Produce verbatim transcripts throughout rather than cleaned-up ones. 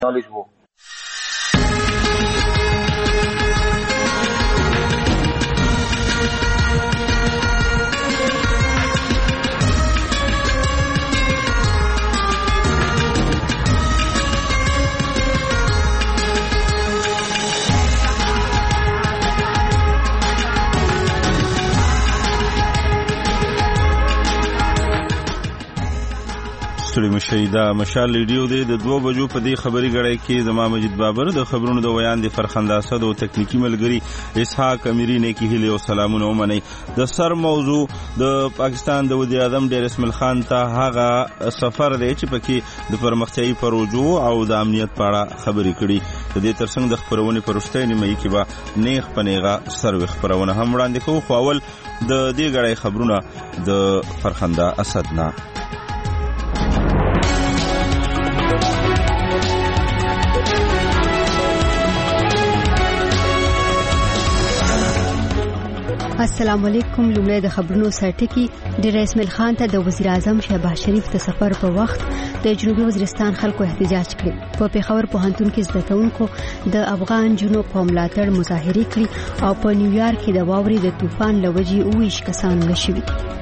knowledgeable. ستړي مشئ دا مشال ریډیو دی د دوه بجو په دې خبري غړی کې زما مجید بابر د خبرونو د ویان د فرخنده اسد او تکنیکی ملګری اسحاق امیری نه کې هلي او سلامونه ومني. د سر موضوع د پاکستان د وزیر اعظم ډیر اسماعیل خان ته هغه سفر دی چې پکې د پرمختیايي پروژو او د امنیت په اړه خبرې کړي. د دې ترڅنګ د خبرونې پرشته نیمه کې به نیغ پنیغه سروي خبرونه هم وړاندې کوو. خو اول د دې غړی خبرونه د فرخنده اسد نه. السلام علیکم. لومړی د خبرونو سرټکی. ډیر اسماعیل خان ته د وزیر اعظم شهباز شریف د سفر په وخت د جنوبي وزیرستان خلکو احتجاج کړي. په پیښور پوهنتون کې زده کوونکو د افغان جنوب په ملاتړ مظاهره کړې او په نیویارک کې د واورې د طوفان لوجې اوویش کسان مړه شوي.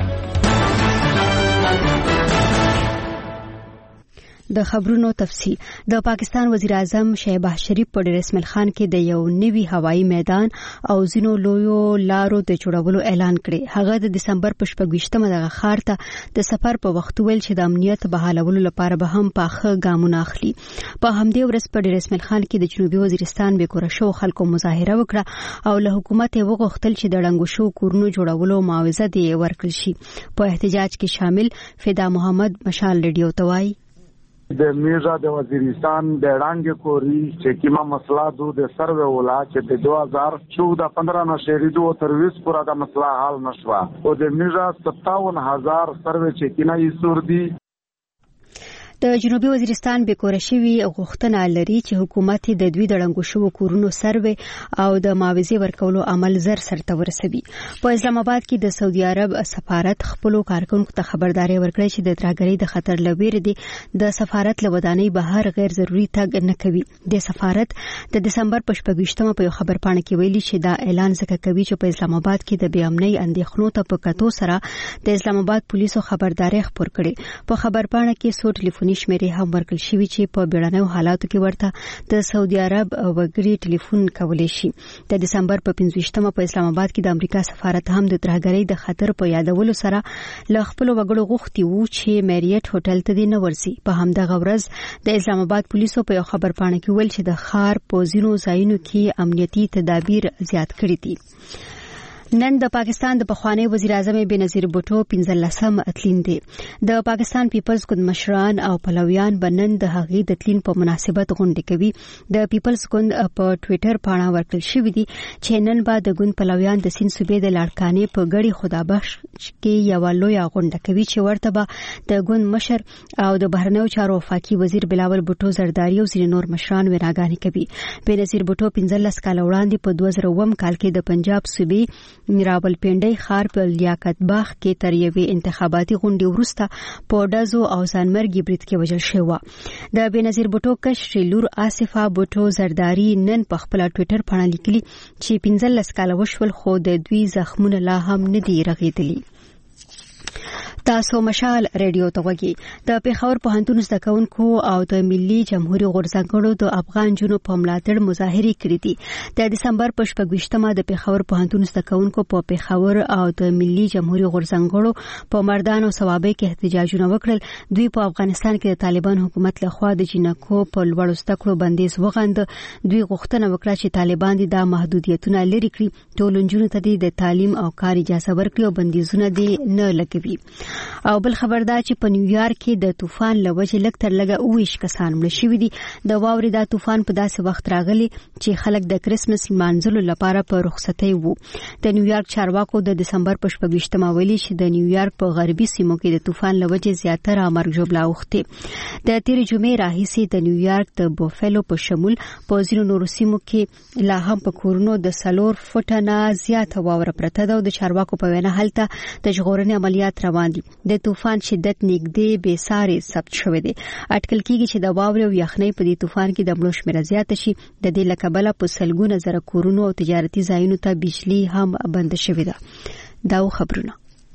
د خبرونو تفصیل. د پاکستان وزیر اعظم شهباز شریف په ډیر اسماعیل خان کې د یو نوي هوایي میدان او ځینو لویو لارو د جوړولو اعلان کړي. هغه د دسمبر په شپږویشتمه دغه ښار ته د سفر په وخت ویل چې د امنیت بحالولو لپاره به هم پاخه ګامونه اخلي. په همدې ورځ په ډیر اسماعیل خان کې د جنوبي وزیرستان بېکوره شو خلکو مظاهره وکړه او له حکومت یې وغوښتل چې د ړنګو شو کورونو جوړولو معاوضه دې ورکړل شي. په احتجاج کې شامل فدا محمد مشال ریډیو ته وایي د میرزا د وزیرستان د ړنګ کوري چې کیما مسله دو د سروے ولا چې د دو هزار چودہ پندرہ نه شریدو تر بیس پورا د مسله حل نشوا او د میرزا ستاون هزار سروے چې کینا یې سور دي. د جنوبي وزیرستان بېکوره شوي غوښتنه لري چې حکومت د دوی د ړنګو شوو کورونو سروې او د معاوضې ورکولو عمل زر سرته ورسوي. په اسلام آباد کې د سعودي عرب سفارت خپلو کارکونکو ته خبرداري ورکړې چې د ترهګرۍ د خطر له ویرې دي د سفارت له ودانۍ بهر غیر ضروري تګ نه کوي. د سفارت د دسمبر په شپږویشتمه په یو خبرپاڼه کې ویلي چې دا اعلان ځکه کوي چې په اسلام آباد کې د بې امنۍ اندېښنو ته په کتو سره د اسلام آباد پولیسو خبرداري خپور کړي. په خبرپاڼه کې څو ټلیفوني شمیرې هم ورکړل شوي چې په بیړنیو حالاتو کې ورته د سعودي عرب وګړي ټلیفون کولی شي. د دسمبر په پنځویشتمه په اسلام آباد کې د امریکا سفارت هم د ترهګرۍ د خطر په یادولو سره له خپلو وګړو غوښتي وو چې میریټ هوټل ته دې نه ورځي. په همدغه ورځ د اسلام آباد پولیسو په یو خبرپاڼه کې ویل چې د ښار په ځینو ځایونو کې امنیتي تدابیر زیات کړي دي. نن د پاکستان د پخوانی وزیر اعظم بېنظیر بوټو پنځلسم اتلین دی. د پاکستان پیپلز ګوند مشران او پلویان به نن د هغې د تلین په مناسبت غونډې کوي. د پیپلز ګوند په ټویټر پاڼه ورکړل شوې دي چې نن به د ګوند پلویان د سیند صوبې د لاړکانې په ګړي خدابخش کې یوه لویه غونډه کوي چې ورته به د ګوند مشر او د بهرنیو چارو وفاقي وزیر بلاول بوټو زرداري او ځینې نور مشران ویناګانې کوي. بېنظیر بوټو پنځلس کاله وړاندې په دوه زره اووم کال کې د پنجاب صوبې راول پنډۍ ښار په لیاقت باغ کې تر یوې انتخاباتي غونډې وروسته په ډزو او ځانمرګي برید کې وژل شوی. د بېنظیر بوټو کشرې لور آصفه بوټو زرداري نن په خپله ټویټر پاڼه لیکلي چې پنځلس کاله وشول خو د دوی زخمونه لا هم نه دي رغېدلي. تاسو مشال ریډیو ته وګورئ. د پیښور پوهنتون زده کوونکو او د ملي جمهوریت غورځنګړو د افغان جنوب په ملاتړ مظاهرې کړې دي. د دسمبر په شپږویشتمه د پیښور پوهنتون زده کوونکو په پیښور او د ملي جمهوریت غورځنګړو په مردان او ثوابۍ کې احتجاجونه وکړل. دوی په افغانستان کې د طالبان حکومت لخوا د جنکو په لوړو زده کړو بندیز وغنده. دوی غوښتنه وکړه چې طالبان د محدودیتونه لرې کړي، ټول نجونو ته د تعلیم او کار اجازه ورکړي او بندیزونه دې نه لګوي. او بل خبر دا چې په نیویارک کې د طوفان له وجې لږ تر لږه اوویش کسان مړه شوي دي. د واورې دا طوفان په داسې وخت راغلی چې خلک د کرسمس لمانځلو لپاره په رخصتۍ وو. د نیویارک چارواکو د دسمبر په شپږویشتمه ویلي چې د نیویارک په غربي سیمو کې د طوفان له وجې زیاتره مرګ ژوبله اوښتې. د تېرې جمعې راهیسې د نیویارک د بوفلو په شمول په ځینو نورو سیمو کې لا هم په کورونو د څلور فوټه نه زیاته واوره پرته ده او د چارواکو په وینا هلته د ژغورنې عملیات عملیات روان دي. د طوفان شدت نږدې بې ساري ثبت شوی دی. اټکل کیږي چې د واورې او یخنۍ په دې طوفان کې د مړو شمېر زیات شي. د دې له کبله په سلګونه زره کورونو او تجارتي ځایونو ته بجلی هم بند شوې ده. دا خبرونه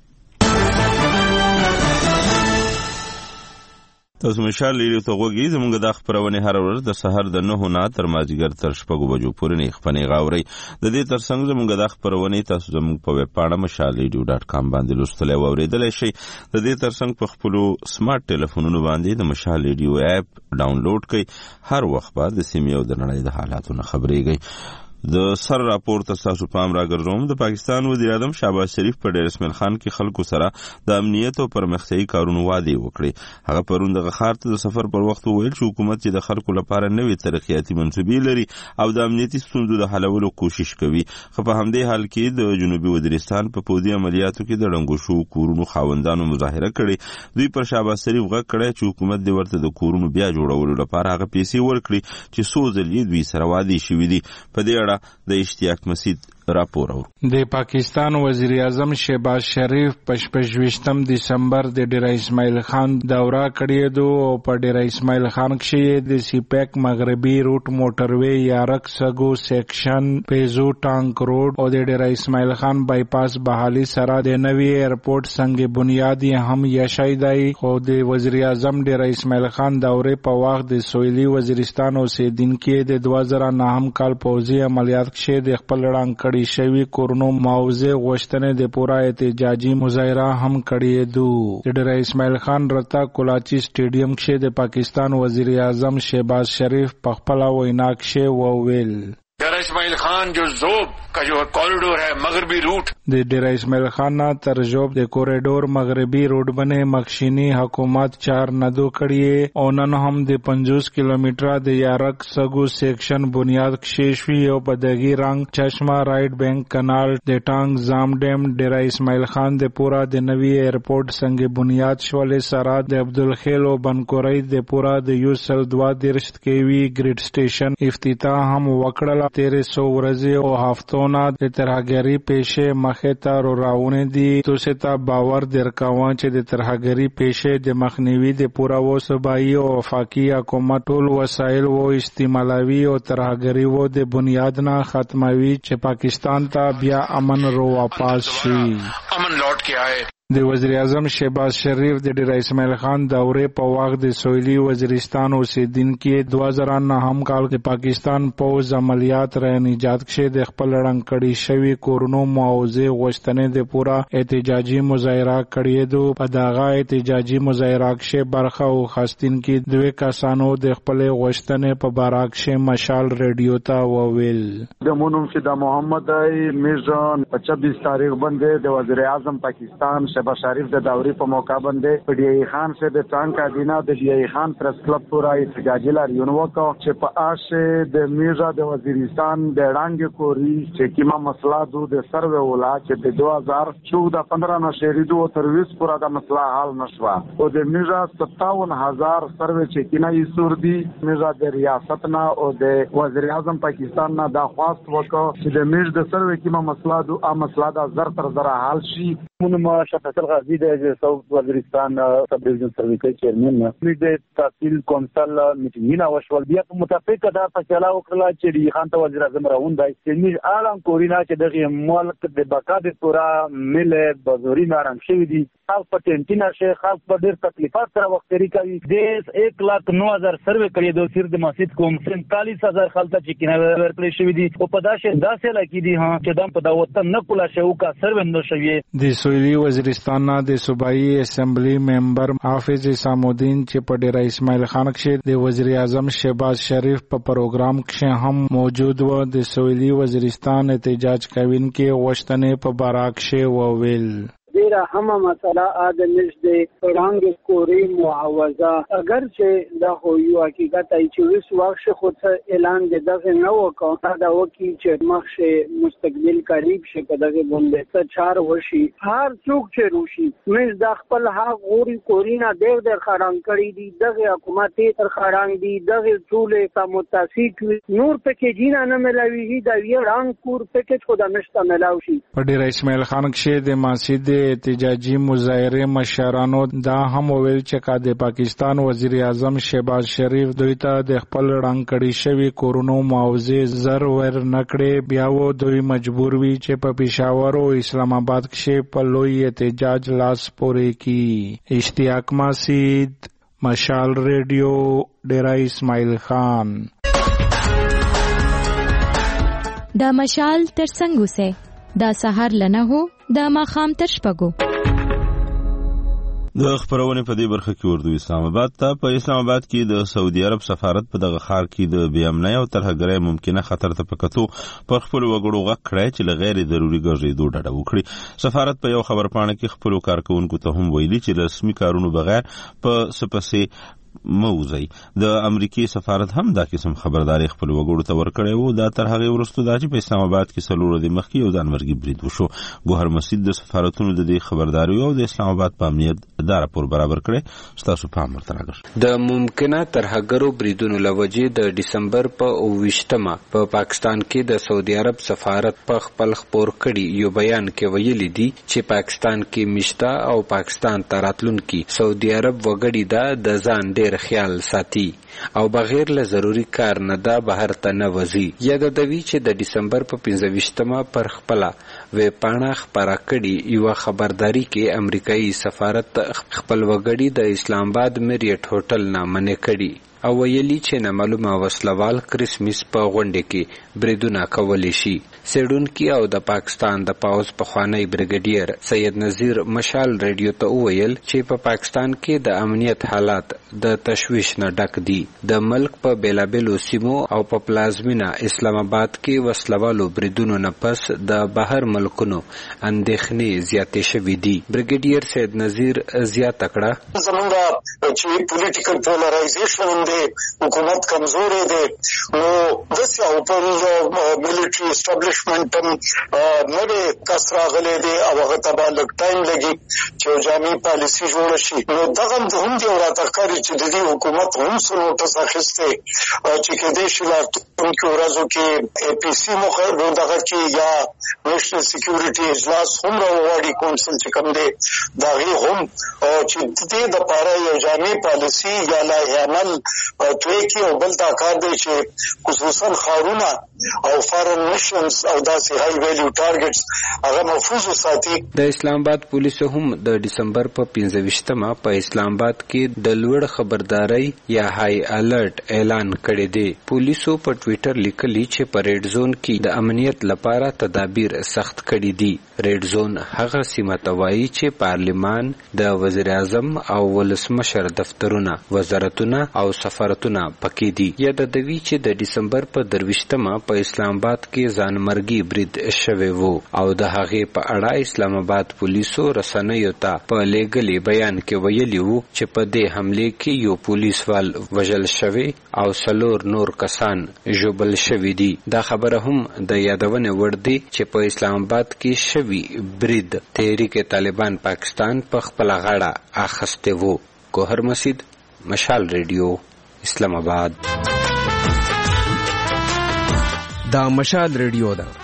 تاسو مشال لیدو ته وګورئ. زموږ د خبرونه هر ورځ د سحر د نه نه تر مازیګر تر شپږو بجو پورې نه خپنې غاوري. د دې ترڅنګ زموږ د خبرونه تاسو زموږ په ویب پاڼه مشال لیدو ډاټ کام باندې لوستلی او اوریدلی شئ. د دې ترڅنګ په خپل سمارټ ټلیفونونو باندې د مشال لیدو اپ ډاونلوډ کړئ. هر وخت بعد د سیمې او د نړۍ د حالاتو نه خبرېږئ. د سر راپور تاسو پام راګرځوم. د پاکستان وزیر اعظم شهباز شریف په ډیر اسماعیل خان کې خلکو سره د امنیت او پرمختیايي کارونو وعده وکړي. هغه پرون د غخار ته د سفر پر وخت ویل چې حکومت چې د خلکو لپاره نوې ترقیاتي منصوبې لري او د امنیتي ستونزو د حلولو کوشش کوي. خو په همدې حال کې د جنوبي وزیرستان په پوځي عملیاتو کې د ړنګو شو کورونو خاوندانو مظاهره کړې. دوی پر شهباز شریف غږ کړی چې حکومت د ورته د کورونو بیا جوړولو لپاره هغه پیسې ورکړي چې څو ځلې دوی سره وعده شوي دي. په دې اړه د اشتیاق مسید راپور اور د پاکستان وزیر اعظم شهباز شریف په شپږم دسمبر د ډیر اسماعیل خان دوره کړې دو او په ډیر اسماعیل خان کې د سیپیک مغربي روټ موټروي یارک سګو سیکشن پیزو ټانک روډ او د ډیر اسماعیل خان بایپاس بحالي سره د نوي ایرپورټ څنګه بنیادی هم یشای دی. خو د وزیر اعظم ډیر اسماعیل خان دوره په وخت د سویلي وزیرستان اوسیدونکو د دوه زره نهم کال پوځي عملیات کې د خپل رنګ شوی کورونو معاوضه غوښتنې د پورا احتجاجي مظاهره هم کړې دو. د ډیر اسماعیل خان رتا کولاچی سټیډیم کې د پاکستان وزیر اعظم شهباز شریف په خپل وینا کې وویل ڈیرہ اسماعیل خان جو زوب کا جو کوریڈور ہے مغربی روٹ د ډیرہ اسماعیل خان تر جوب د کوریډور مغربي روډ باندې مخشینی حکومت چار ندو کړی او نن هم د پنځوس کیلومتره د یارک سګو سیکشن بنیاد کښېشوي او په دغه رنګ چشمه رائټ بینک کانال د ټانګ زام ډیم ډیرہ اسماعیل خان د پورا د نوي ایرپورټ څنګه بنیاد شولې سره د عبدالخیل او بنکوري د پورا د یو سل دوا درشت کیوي ګریډ سټیشن افتتاح هم وکړل. تیرې سو ورځې او هفتونه د ترهګری پیښې مخې ته راوونه دي. تاسو ته باور درکوم چې د ترهګری پیښې د مخنیوي د پورا و صوبایي او وفاقي حکومت ټول وسایل او استعمالوي او ترهګری و د بنیاد نه ختموي چې پاکستان ته بیا امن رو واپس شي. امن لوٹ کے آئے. د وزیر اعظم شهباز شریف د ډیر اسماعیل خان دورې په وخت د سویلي وزیرستان اوسیدونکو دوه زره نهم کال کې پاکستان پوځ عملیات را نجات کې د خپل رنګ کړي شوی کورونو معاوضه غوښتنې د پورا احتجاجي مظاهره کړې دو. په دغه احتجاجي مظاهره کې برخه او خاصتونکو دوه کسانو د خپل غوښتنې په باره کې مشال ریډیو ته وویل. د مونږ چې د محمد میرزان په چوبیس تاریخ باندې د وزیر اعظم پاکستان شهباز شریف د دورې په موقع باندې په ډی ای خان سے د څنګه کابینه د ډی ای خان پریس کلب پورا احتجاجي لاریون وکړ چې په آشه د میرزا د وزیرستان د ډانګ کوري چې کیما مسله دو د سروې ولا چې د دوه هزار چودہ پندرہ نه شریدو تر بیس پورا د مسله حل نشوا او د میرزا ستاون هزار سروې چې کینا یې سور دي. میرزا د ریاست نه او د وزیر اعظم پاکستان نه دا خواست وکړ چې د میرزا د سروې کیما مسله دو ا مسله د زر تر زر حل شي. مونږ شفیق غازی د ساوث وزیرستان سب ډیویژن سرویس چیرمن مې د تحصیل کونسل میټینګ وشول. بیا په متفق دا فیصله وکړه چې دی خان ته وزیر اعظم راوندای چې موږ اعلان کورینا چې دغه ملک د بقا د پورا مل بازوري نارم شوی دي. خلک په ټینټینا شي خلک په ډېر تکلیفات سره وختري کوي. د ایک لاک نو هزار سروې کړي د سیر د مسجد کوم سینتالیس هزار خلک چې کینه ورکړي شوی دي او په داسې داسې لکه دي ها چې دم په دا وطن نه کولا شو کا سروې نو شوی. د سویلي وزیرستان د صوبایي اسمبلی ممبر حافظ سامودین چې په ډیر اسماعیل خان کې د وزیر اعظم شهباز شریف په پروګرام کې هم موجود و. د سویلي وزیرستان احتجاج کوونکو غوښتنې په باره کې وویل. دیره همه مسئله آدمش دی رنگ کوری معاوضه اگر چې دا خو یو حقیقت ای چې وس واښ خود اعلان د دغه نو وکړه دا وکی چې مخشه مستقبل قریب شي په دغه باندې څه چار وشي هر څوک چې روشي مې د خپل حق غوري کورینا ډېر ډېر خران کړی دي دغه حکومت تر خران دي دغه ټول ته متفق نور پکې جینا نه ملاوي دا وی رنگ کور پکې خود نشته ملاوي. په ډیر اسماعیل خان کې د مسجد احتجاجي مظاهره مشرانو دا هم ویل چې کا د پاکستان وزیر اعظم شهباز شریف دوی ته د خپل رنګ کړي شوی کورونو معاوضه زر ور نکړي بیا و دوی مجبور وي چې په پېښور او اسلام آباد کې په لوی احتجاج لاس پورې کی. اشتیاق ماسید، مشال ریډیو، ډیرا اسماعیل خان. دا مشال تر څنګه سه دا سحر لنه هو دا ماخام تر شپګو. د خبرونه په دې برخه کې اردو اسلام آباد ته په اسلام آباد کې د سعودي عرب سفارت په دغه ښار کې د بې امنۍ او ترهګرۍ ممکنه خطر ته پکتو پر خپل وګړو غږ کړی چې لغیر ضروري ګرځېدو ډډه وکړي. سفارت په یو خبرپاڼه کې خپل کارکونکو ته هم ویلي چې رسمي کارونو بغیر په سپسې موزي. د امریکای سفارت هم دا قسم خبرداري خپل وګړو ته ورکړی وو. دا تر هغه وروسته دا چې په اسلام آباد کې سلوړو د مخکې یو ځانمرګي برید وشو. ګوهر مسجد د سفارتونو د دې خبرداري او د اسلام آباد په امنیت دا راپور برابر کړی. تاسو پام ورته راغلی. د ممکنه ترهګرو بریدونو لوجې د دسمبر په اوویشتمه په پاکستان کې د سعودي عرب سفارت په خپل خبر کړي یو بیان کې ویلي دي چې پاکستان کې مشتا او پاکستان تراتلونکي سعودي عرب وګړي دا د ځان ډېر خیال ساتي او بغیر له ضروری کار نه دا بهر ته نه وځي. یاد دوی چې د دسمبر په پنځه ویشتمه پر خپل وې پاڼه خبره کړي یو خبرداري کې امریکایي سفارت خپل وګړي د اسلام آباد میریټ هوټل نه منې کړي او ویلي چې نامعلومه وسلوال کرسمس په غونډه کې بریدونه کولی شي. سیډونکي او د پاکستان د پاوز پخوانی بریګیډیر سید نذیر مشال ریډیو ته وویل چې په پا پاکستان کې د امنیت حالات د تشویش نه ډک دي. د ملک په بیلابیلو سیمو او په پلازمینه اسلام آباد کې وسلوالو بریدونو نه پس د بهر ملکونو اندېښنې زیاتې شوې دي. بریګیډیر سید نذیر زیاته کړه زمونږ چې پولیټیکل پولرایزیشن حکومت کمزورې ده نو داسې او په ملټري اسټابلیشمنټ هم نوې کس راغلی دی او هغه ته به لږ ټایم لګي چې یو جامع پالیسي جوړه شي. نو دغه هم دی راته ښکاري چې د دې حکومت هم څه نوټس اخیستی چې کېدای شي راتلونکو ورځو کې اے پي سي مخه دغه کې یا نیشنل سکیورټي اجلاس هم راوغواړي کونسل چې کوم دی د هغې هم چې د دې دپاره یو جامع پالیسي یا لایحه عمل توی کې او بل دا کار دی چې خصوصا ښارونه او فارن میشنز او داسې های ویلیو ټارګټس هغه محفوظ وساتي. د اسلام آباد پولیسو هم د دسمبر په پنځه ویشتمه په اسلام آباد کې د لوړ خبرداري یا های الرټ اعلان کړی دی. پولیسو په ټویټر لیکلي چې په ریډ زون کې د امنیت لپاره تدابیر سخت کړي دي. ریډ زون هغه سیمه ته وایي چې پارلیمان، د وزیر اعظم او ولسمشر دفترونه، وزارتونه او سفارتونه پکې دي. یادوي چې د دسمبر په درویشتمه په اسلام آباد کې ځانمرګي برید شوی وو او د هغې په اړه اسلام آباد پولیسو رسنیو ته په لېږلي بیان کې ویلي وو چې په دې حملې کې یو پولیسوال وژل شوی او څلور نور کسان ژوبل شوي دي. دا خبره هم د یادونې وړ دی چې په اسلام آباد کې شوي برید تحریک طالبان پاکستان په خپله غاړه اخیستی وو. ګوهر مسجد، مشال ریډیو، اسلام آباد. دا مشال ریډیو ده.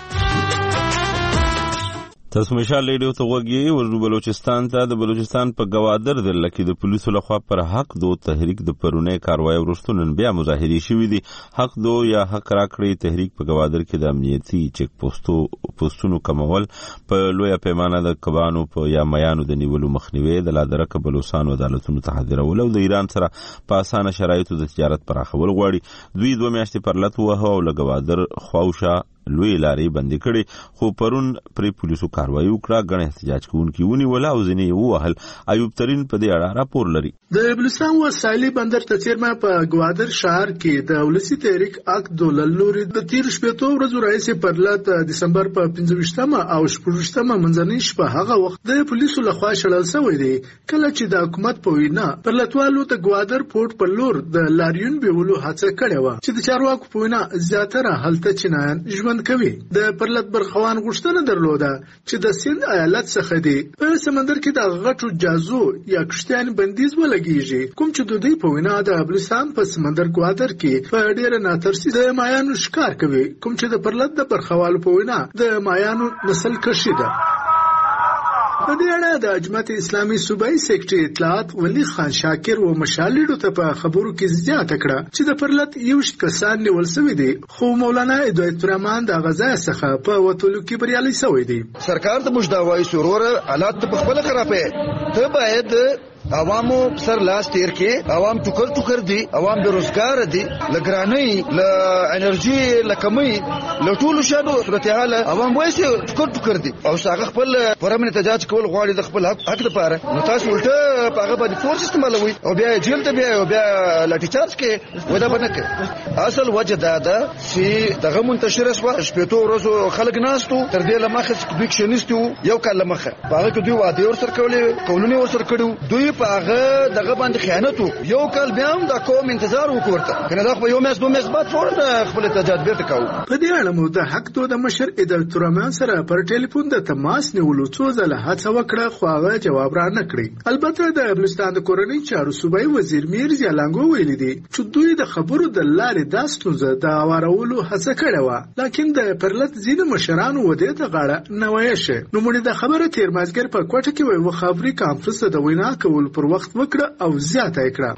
تاسو مشال ریډیو ته وګورئ. ورجو بلوچستان ته د بلوچستان په گوادر ضلع کې د پولیسو لخوا پر حق دو تحریک د پرونی کاروای وروسته نن بیا مظاهرې شوې دي. حق دو یا حق راکړئ تحریک په گوادر کې د امنیتي چک پوسټو پوسټونو کمول، په لویه پیمانه د کبانو په یا میانو د نیولو مخنیوي، د لادرکه بلوچستان عدالتونو ته حاضرول او د ایران سره په اسانه شرایطو د تجارت پراخول غواړي. دوی دوه میاشتې پر لټ ووهه او له گوادر خواوشا لوی لارې بندې کړې، خو پرون پرې پولیسو کاروایي وکړه. ګڼ احتجاج کوونکي ونیول او ځینې یې ووهل. ایوب ترین په دې اړه راپور لري. د بلوچستان وسایلي بندر ته څیرمه په گوادر ښار کې د ولسي تحریک اک دولل لوري د تیر شپږو ورځو راهیسې پر لټ دسمبر په پنځه ویشتمه او شپږ ویشتمه منځنۍ شپه هغه وخت د پولیسو لخوا شړل شوی دی، کله چې د حکومت په وینا پر لټوالو د گوادر پورت پر لور د لاریون بیولو هڅه کړې وه چې د چارواکو په وینا زیاتره هلته چینایان ژوند کوي. د پرلط برخوان غوښتنه درلوده چې د سند ایالت څخه دی په سمندر کې د غټو جازو یا کشتیان بندیز ولګیږي، کوم چې د دوی په وینا د بلوچستان په سمندر گوادر کې په ډیره ناترسي د مایانو ښکار کوي، کوم چې د پرلط د برخوالو په وینا د مایانو نسل کشي ده. په دې اړه د جماعت اسلامي صوبایي سیکرټري اطلاعات ولی خان شاکر و مشالډو ته په خبرو کې زیاته کړه چې د پرلط یوشت کسان نیول شوي دي، خو مولانا هدایت الرحمن د غزا څخه په وټولو کې بریالي شوی دی. سرکار ته مشداوي سرور حالات په خپل خرابې ته باید عوامو سر لاس تیر کې عوام ټوکر ټوکر دي، عوام بیروزګار دي، لګرانۍ ل انرژي لکمي لټول شادو صورتحال عوام وایي ټوکر ټوکر دي او هغه خپل پرمن احتجاج کول غواړي د خپل حق لپاره، نو تاسو ولټه په هغه باندې فورس استعمالوي او بیا جیل ته بیا بیا لاټي چارج کې ودا باندې کې. اصل وجه دا ده چې دغه منتشر شو شپږ ورځې خلک ناستو تر دې لمخه سپیکشنستو یو کال لمخه هغه کې دوی واده ور سره کولې کولونی ور سره کړو، دوی په هغه دغه باندې خیانت یو کال بیا هم د کوم انتظار وکړته کنه دا خو یو میاشت دوه میاشت بعد فورا خپل احتجاج بیرته کاوه. په دې اړه مو د حق دو د مشر هدایت الرحمن سره پر ټلیفون د تماس نیولو څو ځله هڅه وکړه خو هغه جواب را نه کړی. البته د بلوچستان د کورنۍ چارو صوبایي وزیر میر زیالانګو ویلي دی چې دوی د خبرو د لارې د ستونزه د اورولو هڅه کړې و، لکن د پرلط ځینې مشرانو ودې ته غاړه نه وایشه. نو موږ د خبره تیر مازګر په کوټه کې وایو خبري کانفرنس د وینا کول پر وخت وکړه او زیاته کړه.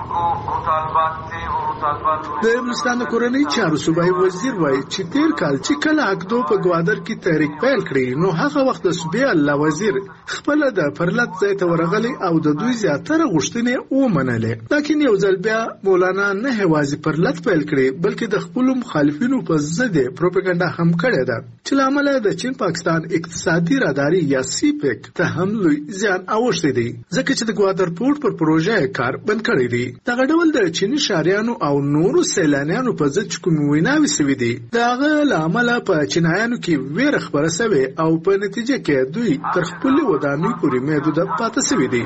د بلوچستان د کورنۍ چارو صوبایي وزیر وایي چې تیر کال چې کله اکدو په ګوادر کې تحریک پیل کړی نو هغه وخت د صوبې الله وزیر خپل د پرلط ځای ته ورغلی او د دوی زیاتره غوښتنې ومنلې، لکن یو ځل بیا مولانا نه یوازې پرلط پیل کړی بلکې د خپلو مخالفینو په ضد پروپاګاندا هم کړې ده چې له امله د چین پاکستان اقتصادي راداري یا سی پیک ته هم لوی زیان اوښتی دی، ځکه چې د ګوادر پورت پر پروژه کار بند کړی دی. دغه ډول د چینی شاریانو او نورو سیلانیانو په ضد کوم ویناوي سوي دي، دغه له امله په چینایانو کې ویره خبره سوي او په نتیجه کې دوی تر خپل ودانۍ پورې محدود پاتې سوي دي.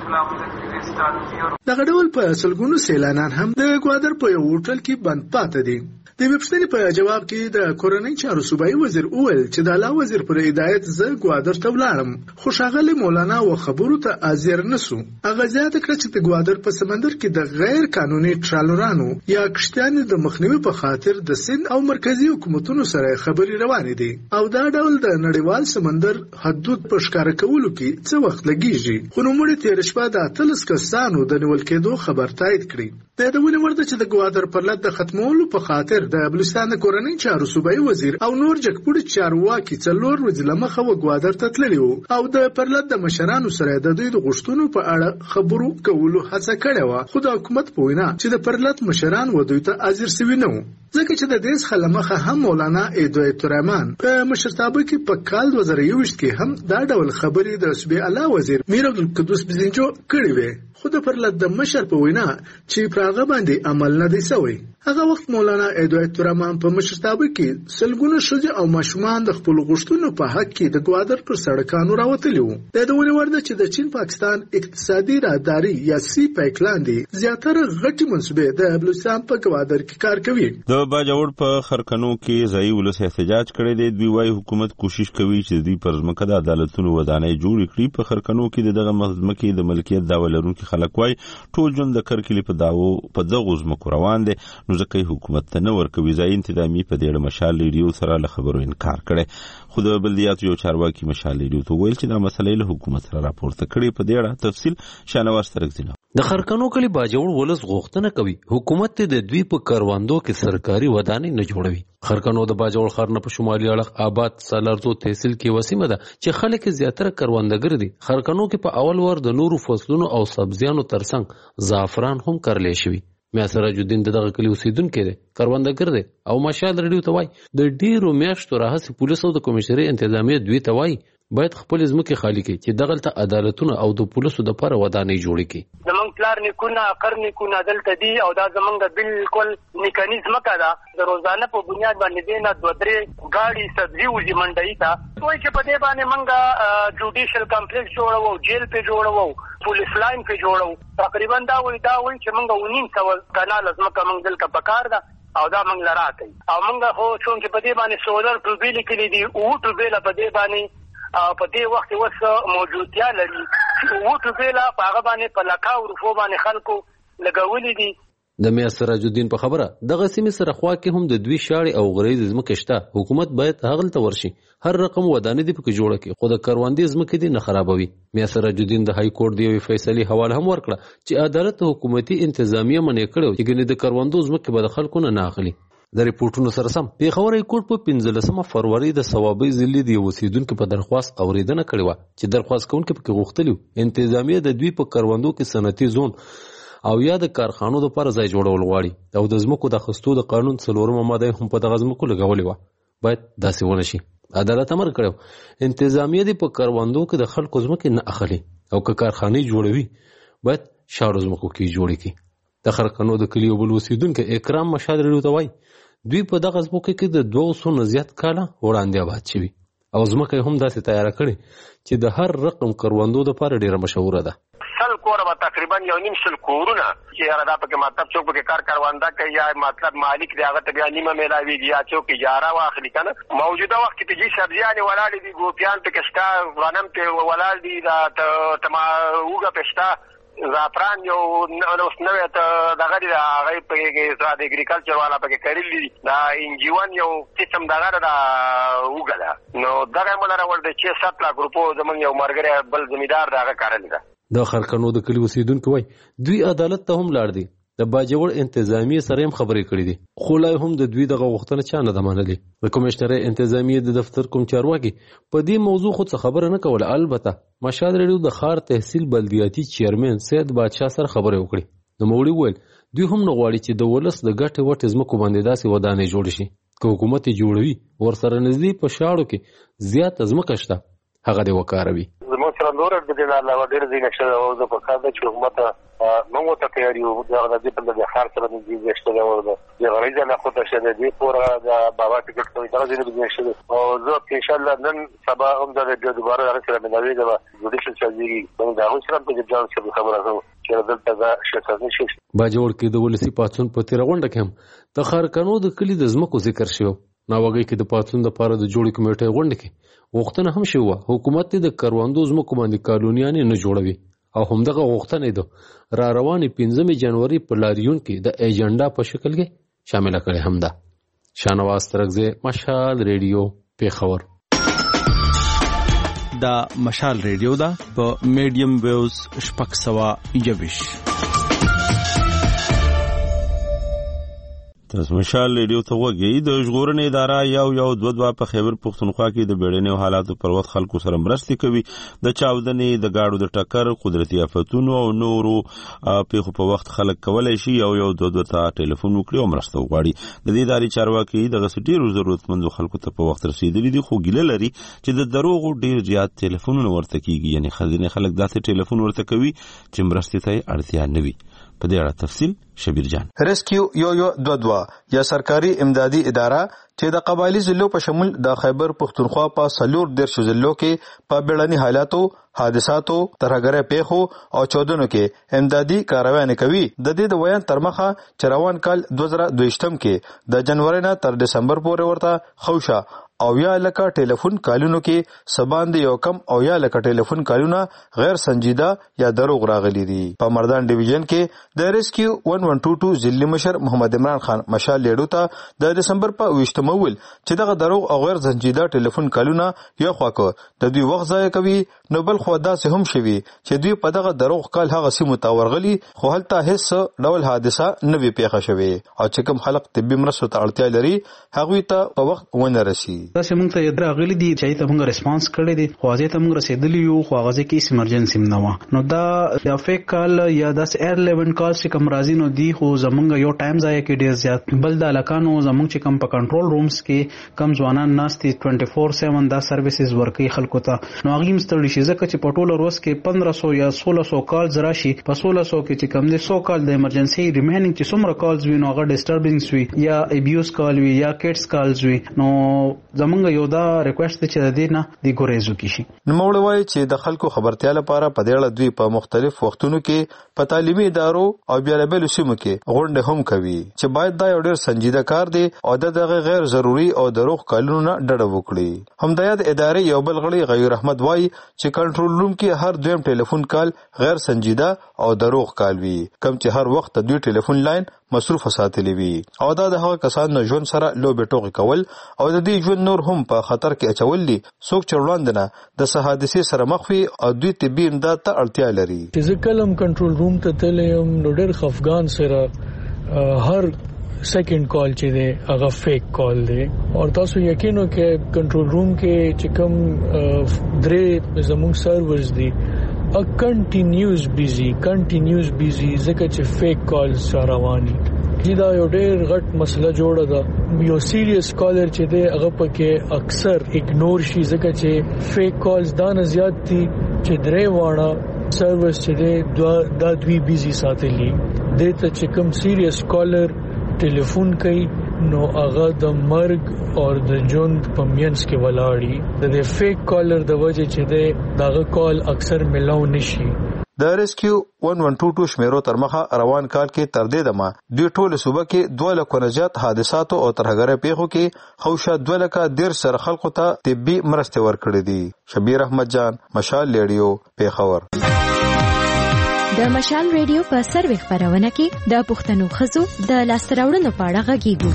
دغه ډول په سلګونو سیلانیان هم د ګوادر په یو هوټل کې بند پاتې دي. د ویبپاڼې په جواب کې د کورنۍ چارو صوبایي وزیر وویل چې د الله وزیر پر هدایت زه ګوادر ته ولاړم، خو ښاغلی مولانا و خبرو ته حاضر نسو. هغه زیاته کړه چې د ګوادر په سمندر کې د غیر قانوني ټرالرانو یا کشتیانو د مخنیوي په خاطر د سند او مرکزی حکومتونو سره خبرې روانې دي او دا ډول د نړیوال سمندر حدود په ښکاره کولو کې څه وخت لګیږي. خو نوموړي تېره شپه د اتلس کسانو د نیول کېدو خبر تایید کړی. د یادونې وړ ده چې د ګوادر پرلط د ختمولو په خاطر د بلوچستان د کورنۍ چارو صوبایي وزیر او نور جګپوړي چارواکي څلور ورځې له مخه و ګوادر ته تللي وو او د پرلط د مشرانو سره د دوی د غوښتنو په اړه خبرو کولو هڅه کړې وه، خو د حکومت په وینا چې د پرلط مشران و دوی ته حاضر سوي نه وو، ځکه چې د دې څخه له مخه هم مولانا هدایت الرحمن په مشرتابه کې په کال دوه زره یوویشت کې هم دا ډول خبرې د صوبې اعلی وزیر میر عبدالقدوس بزنجو کړې وې، خو د پرلط د مشر په وینا چې پر هغه باندې عمل نه دی سوی. هغه وخت مولانا هدایت الرحمن په مشرتابه کې سلګونه ښځې او ماشومان د خپلو غوښتنو په حق کې د ګوادر پر سړکانو راوتلي وو. د یادونې وړ ده چې د چین پاکستان اقتصادي راداري یا سی پیک لاندې زیاتره غټې منصوبې د بلوچستان په ګوادر کې کار کوي. د باجوړ په خرکنو کې ځایي ولس احتجاج کړی دی. دوی وايي حکومت کوشش کوي چې دوی پر ځمکه د عدالتونو ودانۍ جوړې کړي. په خرکنو کې د دغه ځمکې د ملکیت دعوه لرونکي خلک وايي ټول ژوند د کرکلې په دعوو په دغو ځمکو روان دی، نو ځکه حکومت ته نه ورکوي. ځایي انتظامي په دې اړه مشال ریډیو سره له خبرو انکار کړی، خو د بلدیاتو یو چارواکي مشال ریډیو ته ویل چې دا مسله له حکومت سره راپورته کړي. په دې اړه تفصیل شانواز ترکزینه. د خرکنو کلی باجوړ ولس غوښتنه کوي حکومت ته د دوی په کاروندو کې سرکاري ودانۍ نه جوړوي. خرکنو د باجوړ ښار نه په شمالي اړخ آباد سالارزو تحصیل کې وسیمه ده چې خلک زیاتره کروندګر دي. خرکنو کې په اول ور د نورو فصلونو او سبزیانو ترڅنګ زعفران هم کرلې شوي. میا سراج الدین دغه کلی اوسیدونکی دی، کروندګر دی او مشال ریډیو ته وایي د ډیرو میاشتو راهیسې پولیسو د کمیشنري انتظامیه دوی ته وایي باید خپل ځمکې خالي کړي چې دغلته عدالتونه او د پولیسو دپاره ودانۍ جوړې کړي. زمونږ پلار نیکونه عقر نیکونه دلته دي او دا زمونږ بالکل نیکاني ځمکه ده. د روزانه په بنیاد باندې دی نه دوه درې ګاډي سبزي وځي منډۍ ته. وایي چې په دې باندې موږ جوډیشل کمپلیکس جوړوو، جیل پې جوړوو، پولیس لاین پې جوړوو. تقریبا دا وایي دا وایي چې موږ اوه نیم سوه کناله ځمکه موږ دلته پکار ده او دا موږ له راکوي. او موږ خو چونکې په دې باندې سولر ټوبې لیکلي دي، اووه ټوبېله په دې باندې په دې وخت اوس موجودتیا لري. اووه ټوبېله په هغه باندې په لکاو روپو باندې خلکو لګولي دي د میا سراج الدین په خبره دغه سیمې سره خوا کې هم د دوی شاړې او غریز ځمکې شته. حکومت باید هغه ته ورشي، هر رقم ودانې دې پکې جوړه کړي، خو د کروندې ځمکې دې نه خرابوي. میا سراج الدین د های کورټ د یوې فیصلې حواله هم ورکړه چې عدالت حکومتي انتظامیه منې کړو چې ګنې د کروندو ځمکې به د خلکو نه اخلي. د ریپورټونو سره سم پیښور های کورټ په پنځلسمه فروری د ثوابي ضلع د یو اوسیدونکو په درخواست اوریدنه کړې وه چې درخواست کوونکي پکې غوښتلي انتظامیه د دوی په کروندو کې صنعتي زون او یا د کارخانو لپاره ځای جوړول غواړي او د ځمکو د اخیستو د قانون څلورمه ماده هم په دغه ځمکو لګولې وه. باید داسې ونه شي. عدالت امر کړی انتظامیه دې په کروندو کې د خلکو ځمکې نه اخلي او که کارخانې جوړوي باید شاړو ځمکو کې جوړې کړي. د خرقنو د کلي یو بل اوسیدونکی اکرام مشال ریډیو ته وایي دوی په دغه ځمکو کې د دوه سوو نه زیات کاله وړاندې آباد شوي او ځمکه یې هم داسې تیاره کړې چې د هر رقم کروندو دپاره ډېره مشهوره ده. سل کوره به تقریبا یو نیم سل کورونه چې هغه دا پکې مطلب څوک پکې کار کرونده کوي یا مطلب مالک دی هغه ته بیا نیمه میلاویږي یا څوک اجاره واخلي که نه. موجوده وخت کې پکې سبزیانې ولاړې دي، ګوپیان پکې شته، غنم پکې ولاړ دي، دا اوږه پکې شته، زعفران یو اوس نوی دغه دی هغه پکې د اګریکلچر والا پکې کرلي دي، دا انجیون یو قسم دغه ده دا اوږه ده. نو دغه یې مو لرول دی چې سات لاک روپو زمونږ یو ملګری بل زمیندار د هغه کرلې ده. د خرقنو د کلي اوسیدونکي وایي دوی عدالت ته هم لاړ دي، د باجوړ انتظامیې سره هم خبرې کړې دي، خو لا هم د دوی دغه غوښتنه چا نه ده منلې. د کمیشنرۍ انتظامیې د دفتر کوم چارواکي په دې موضوع خو څه خبره نه کوله. البته مشال ریډیو د ښار تحصیل بلدیاتي چیرمن سید بادشاه سره خبرې وکړې. نوموړي وویل دوی هم نه غواړي چې د ولس د ګټې وټې ځمکو باندې داسې ودانۍ جوړې شي. که حکومت یې جوړوي ورسره نږدې په شاړو کې زیاته ځمکه شته هغه دې وکاروي. زموږ سره نور د دې نه علاوه ډېر ځای نشته او زه په کار ده چې حکومت موږ ورته تیار یو د دې په د ښار سره نږدې شته ده د غریز نه خو ته شته دې پوره د بابا ټیکټ کوي دا ځینې بزنس شته او زه په انشاءالله نن سبا هم د دوباره هغه سره ملاوي ده جوډیشل سرجری دا هم سره په ځان سره خبره ده چې دلته دا شته شي. باجوړ کې د ولسی پاتون په تیر غونډه کې هم د خرقنو د کلي د ځمکو ذکر شو. ناوګي کې د پاتون د پاره د جوړې کمیټې غونډه کې غوښتنه هم شوه حکومت د کروندو ځمکو باندې کالونیانې نه جوړوي او همدغه غوښتنه ده را روانې پنځمې جنوري په لاریون کې د ایجنډا په شکل کې شامل کړي هم ده. شانواز ترغزه مشال ریډیو پیښور. دا مشال ریډیو ده په میډیم ویوز شپږ سوه یوویش. تاسو مشال ریډیو ته وګورئ. د ژغورنې اداره یو یو دوه دوه په خیبر پښتونخوا کې د بیړنیو حالاتو پر وخت خلکو سره مرستې کوي. د چاودنې د گاډو د ټکر قدرتي آفتونو او نورو پیښو په وخت خلک کولای شي یو یو دوه دوه ته ټلیفون وکړي او مرسته وغواړي. د دې ادارې چارواکي دغه ډیرو ضرورتمندو خلکو ته په وخت رسیدلي دي خو ګیله لري چې د دروغو ډیر زیات ټلیفونونه ورته کیږي، یعنی خزینه خلک داسې ټلیفون ورته کوي چې مرستې ته اړتیا نه وي. په دې اړه تفصیل شبیر جان. ریسکیو یو یو دوه دوه یا سرکاري امدادي اداره چې د قبایلی ضلعو په شمول د خیبر پښتونخوا په سلور دیرش ضلعو کې په بیړني حالاتو، حادثاتو، ترهګرۍ پیښو او چودنو کې امدادي کاروانې کوي. د دې د بیان تر مخه چې روان کال دوه زره دویشتم کې د جنوري نه تر دسمبر پورې ورته خوشا او یا لکه ټلیفون کالونو کې سباند یو کم او یا لکه ټلیفون کالونه غیر سنجیده یا دروغ راغلي دي. په مردان ډیویژن کې د ریسکیو یک سو دوه ضلعي مشر محمد عمران خان مشال لیډو ته د دسمبر په ویشتم ول چې دغه دروغ او غیر سنجیده ټلیفون کالونه یو خواکو د دوی وخت ضایع کوي، نو بل خو داسې هم شوي چې دوی په دغه دروغ کال هغه سیمو ته ورغلي خو هلته هیڅ ډول حادثه نه وي پیښه شوې او چې کوم خلک طبي مرستو ته اړتیا لري هغوی ته په وخت ونه رسي. دا سیمون ته یې راغلي دي چې ته موږ ریسپانس کړی دي خو ځای ته موږ رسیدلی یو خو هغه ځکه هیڅ ایمرجنسي نه و. نو دا د فیک کال یا د ایر الیون کال چې کوم راځي نو دی خو زمونږ یو ټایم ځای کې ډیر زیات بل د علاقانو زمونږ چې کوم په کنټرول رومز کې کم ځوانان ناستي چوبیس ساعت دا سرویسز ورکوي خلکو ته. نو هغه مستړي شي ځکه چې په ټوله ورځ کې پندرہ سو یا سولہ سو کالز راشي. په سولہ سو کې چې کم دي سو کال د ایمرجنسي ریمینینګ چې څومره کالز وي نو هغه ډیسټربینګز وي یا ابیوز کال وي یا کټس کالز وي. نو زمونږ یو دا ریکوست چې د دې نه دی ګوریزو کی شي. نو موږ وایي چې د خلکو خبرتیا لپاره په دې اړه دوی په مختلف وختونو کې په تعلیمي ادارو او بیلابل سیمو کې غونډې هم کوي چې باید دا یو ډېر سنجیده کار دی او دغه غیر ضروري او دروغ کالونو نه ډډه وکړي. همدايا د ادارې یو بل غړي غیر احمد وایي چې کنټرول روم کې هر دویم ټلیفون کال غیر سنجیده او دروغ کال وي کوم چې هر وخت د دوی ټلیفون لاین مصروف ساتلی وي او دا د هغه کسانو ژوند سره لوبې ټوکې کول او د دې ژوند نور هم په خطر کې اچول دي څوک چې وړاندنه د حادثې سره مخ وي او دوی طبي امداد ته اړتیا لري. فزیکل هم کنټرول روم ته تلم نو ډېر خفګان سره هر سیکنډ کال چې دی هغه فیک کال دی او تاسو یقینو کې کنټرول روم کې چې کوم درې زموږ سرورز دي ا کنټینیوس بیزی کنټینیوس بیزی ځکه چې فیک کالز رواني دي. دا یو ډېر غټ مسله جوړه ده. یو سیریس کالر چې دی هغه پکې اکثر اګنور شي ځکه چې فیک کالز دا نه زیات دي چې درې واړه سرورز چې دی دا دوی بیزی ساتلي دي ته چې کوم سیریس کالر ټلیفون کوي نو هغه د مرګ او د ژوند په مینس کې ولاړی د فیک کالر د وجه چې دی داغه کال اکثر ملاو نشي. د ریسکیو ون ون ټو ټو شمیرو تر مخه روان کال کې تر دې دمه دوی ټول صوبه کې دوه لکه نه زیات حادثات او ترهګرۍ پیښو کې خوشا دوه لکه ډیر سره خلکو ته طبي مرستې ورکړې دي. شبیر احمد جان، مشال ریډیو، پیښور. د مشال ریډیو په سروي خبرونه کې د پښتنو خزو د لاستراوړنو په اړه غږیږو.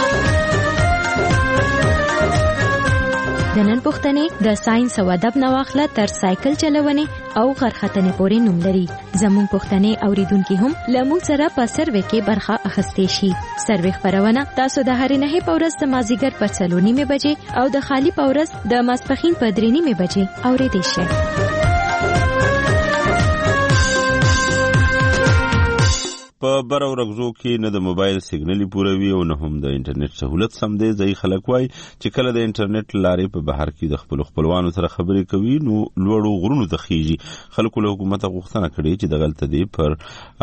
د نن پښتنې د ساينس او ادب نواخله تر سایکل چلونې او غرختنې پورې نوم لري. زموږ پښتنې اوریدونکو هم لمو سره په سروي کې برخه اخستې شي. سروي خبرونه تاسو د هرې نه په ورځ د مازیګر په څلور نیمه بجې او د خالی په ورځ د ماسپخین په درې نیمه بجې اوریدئ شئ. په بر او رغزو کې نه د موبایل سیګنال پوروي او نه هم د انټرنیټ سہولت سم دی. ځای خلک وای چې کله د انټرنیټ لارې په بهر کې د خپل خپلوانو سره خبرې کوي نو لوړو غرونو ته خيږي. خلکو له حکومت غوښتنه کړې چې د غلطه دی پر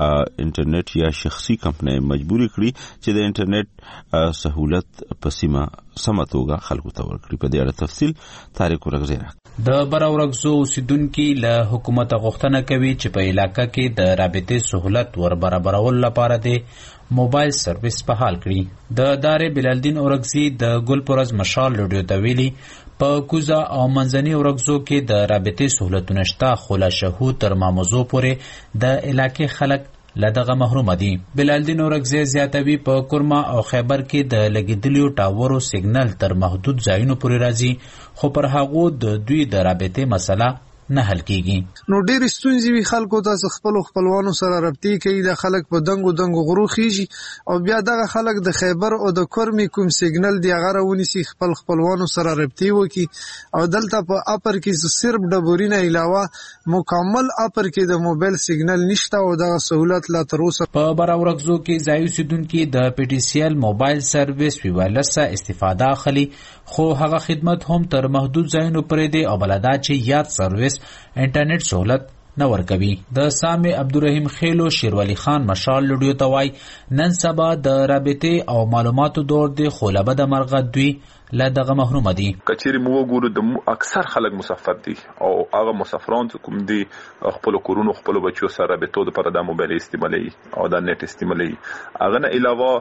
انټرنیټ یا شخصي کمپنۍ مجبوري کړي چې د انټرنیټ سہولت په سیمه سماتوګه خلکو ته ورکړي. په دې اړه تفصیل تاریخ ورغزیره د براورغزو اوسیدونکو له حکومت غوښتنه کوي چې په علاقې کې د رابطې سہولت ور برابرول لپاره د موبایل سرویس په حال کړي. د دارې بلالدین اورغزي د ګلپورز مشال ریډیو ته ویلي په کوزا او منځني اورغزو کې د رابطې سہولتونه شته خو لا شهو تر ماموزو پورې د علاقې خلک لدغه محروم دي. بلالدین اورغزي زیاتوي په کورما او خیبر کې د لګیدلیو ټاورو سیګنال تر محدود ځایونو پورې راځي خو پر هغه د دوی د رابطې مسله نه حل کیږي. نو ډېر ستونزې وی خلکو ته خپل خپلوانو سره رابطې کوي. د خلک په دنګو دنګو غرو خيږي او بیا دغه خلک د خیبر او د کورمی کوم سیګنال دی هغه ونیسي خپل خپلوانو سره رابطې وکي او دلته په اپر کې صرف ډبورینه علاوه مکمل اپر کې د موبایل سیګنال نشته او دغه سہولت لا تر اوسه په براورغزو کې ځای اوسیدونکو د پی ټي سی ایل موبایل سرویس ویوالس استفاده اخلي خو هغه خدمت هم تر محدود ځایونو پورې دی او بلدا چې یاد سرویس انټرنیټ سہولت نه ورکوي. د سامي عبدالرحیم خیلو شیروالي خان مشال لډیو توای نن سبا د رابطې او معلوماتو دور دی خو لبه د مرغه دوی لا دغه محروم دي. کچېری مو وګورو د اکثر خلک مسافر دي او هغه مسافرون کوم دي خپل کورونو خپل بچو سره رابطو لپاره د موبایل استعمالي او د نت استعمالي. هغه نه علاوه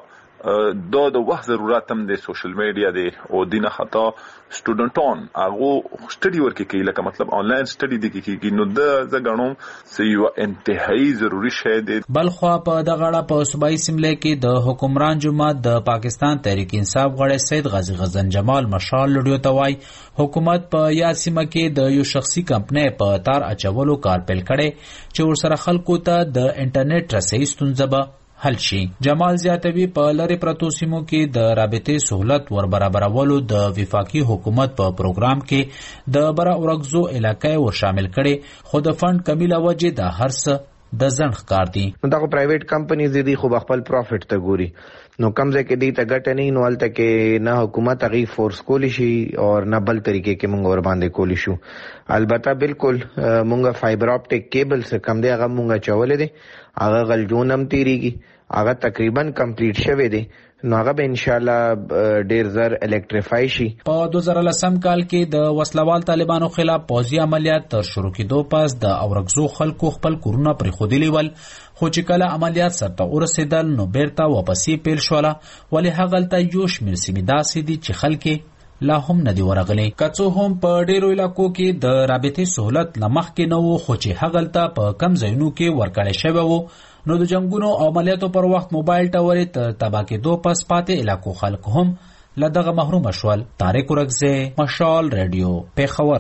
دا د وخت ضرورت هم د سوشل میډیا دی او دینه خطا سټوډنټون هغه سټډي ورکې کوي لکه مطلب آنلاین سټډي دی کوي نو د زګانو سیو انتهایی ضروری شی دی. بلخوا په دغه اړه په صوبایي سیمله کې د حکمران جماعت د پاکستان تحریک انصاف غړی سید غازی غزن جمال مشال لډیو توای حکومت په یا سیمه کې د یو شخصي کمپنۍ په تار اچولو کار پیل کړي چې ورسره خلکو ته د انټرنیټ رسۍ ستونزه به حل شي. جمال زیاتوي په لری پرتو سیمو کې د رابطې سہولت ور برابرولو د وفاقي حکومت په پروګرام کې د برا اورغزو علاقې ور شامل کړي خو د فند کمی له وجې د هر څه د ځنډ ښکار دي. دا خو پرایویټ کمپنیز دي خو خپل پروفټ ته ګوري نو کم ځای کې دی ته ګټه نه نو الته کې نه حکومت هغه فورس کولی شي او نه بل طریقې کې مونږ ور باندې کولی شو. البته بالکل مونږه فایبر اپټیک کیبل سره کم دی هغه مونږه چولې دي هغه غلجونم تیریږي هغه تقریبا کمپلیټ شوه دی نو هغه به ان شاء الله ډیر زر الکتریفای شي. په دوه زره لسم کال کې د وسلوال طالبانو خلاف پوځي عملیات تر شروع کېدو پس د اورغزو خلکو خپل کورونه پرې خودلی ول خو چې کله عملیات سرته ورسېدل نو بیرته واپسې پیل شوله ولې هغه ته یو شمېر سیمې داسې دي چې خلک لا هم ندی ورغلي. کڅو هم په ډیرو علاقو کې د رابطې سہولت لمخ کې نه وو خو چې هغه ته په کم ځایونو کې ورکړی شوی وو نو د جنگونو او عملیاتو پر وخت موبایل ټاورې ته تباه کېدو پس پاتې علاقو خلک هم له دغه محروم شول. طارق ورکزی، مشال ریډیو، پیښور.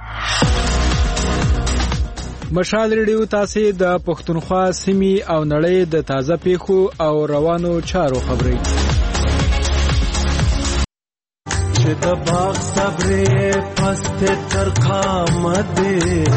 مشال ریډیو تاسو د پښتونخوا سیمې او نړۍ د تازه پیښو او روانو چارو خبري. چې د باغ صبرې پست تر قامت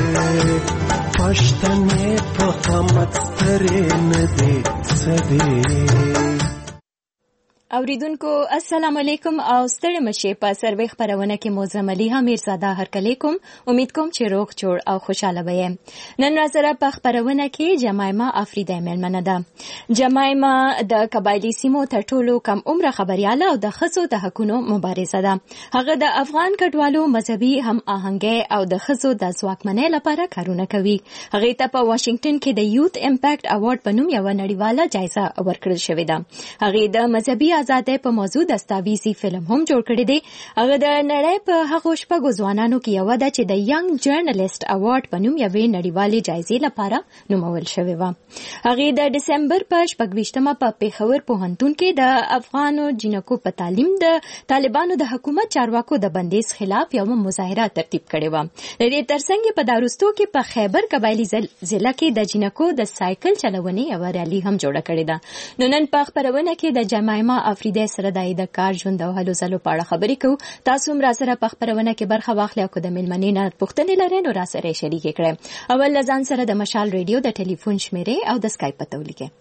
پښتنې په قامت سترې نه دي سدي. اوریدونکو السلام علیکم او ستړي مشه په سروي خبرونه کې موزم علي میرزاده هرکلی کوم. امید کوم چې روغ جوړ او خوشاله وئ. نن راځره په خبرونه کې جمایما افریدی ملمنه ده. جمایما د قبایلی سیمو تر ټولو کم عمر خبرياله او د خصو د حقونو مبارزه ده. هغه د افغان کډوالو مذهبي هم آهنګي او د خصو د ځواکمنۍ لپاره کارونه کوي. هغه ته په واشنگټن کې د یوث امپیکټ اوارډ په نوم یو نړیواله جایزه ورکړل شوې ده. هغه د مذهبي آزادۍ په موضوع دستاویزي فلم هم جوړ کړی دی. هغه د نړۍ په هغو شپږو ځوانانو کې یو ده چې د ینګ جرنالست اوارډ په نوم یوې نړیوالې جایزې لپاره نومول شوې وه. هغه د دسمبر په شپږویشتمه په پیښور پوهنتون کې د افغانو جنکو په تعلیم د طالبانو د حکومت چارواکو د بندیز خلاف یو مظاهره ترتیب کړې وه. د دې ترڅنګ په داروستو کې په خیبر قبایلی ضلع کې د جنکو د سایکل چلونې یو ریالي هم جوړه کړې ده. نو نن په خبرونه کې د جمایما افریدی سره د کار ژوند او هلو ځلو په اړه خبرې کوو. تاسو هم راسره په خبرونه کې برخه واخلئ او که د مېلمنې نه پوښتنې لرئ نو راسره شریکې کړئ. اول له ځان سره د مشال ریډیو د ټلیفون شمیرې او د سکایپ پته ولیکئ.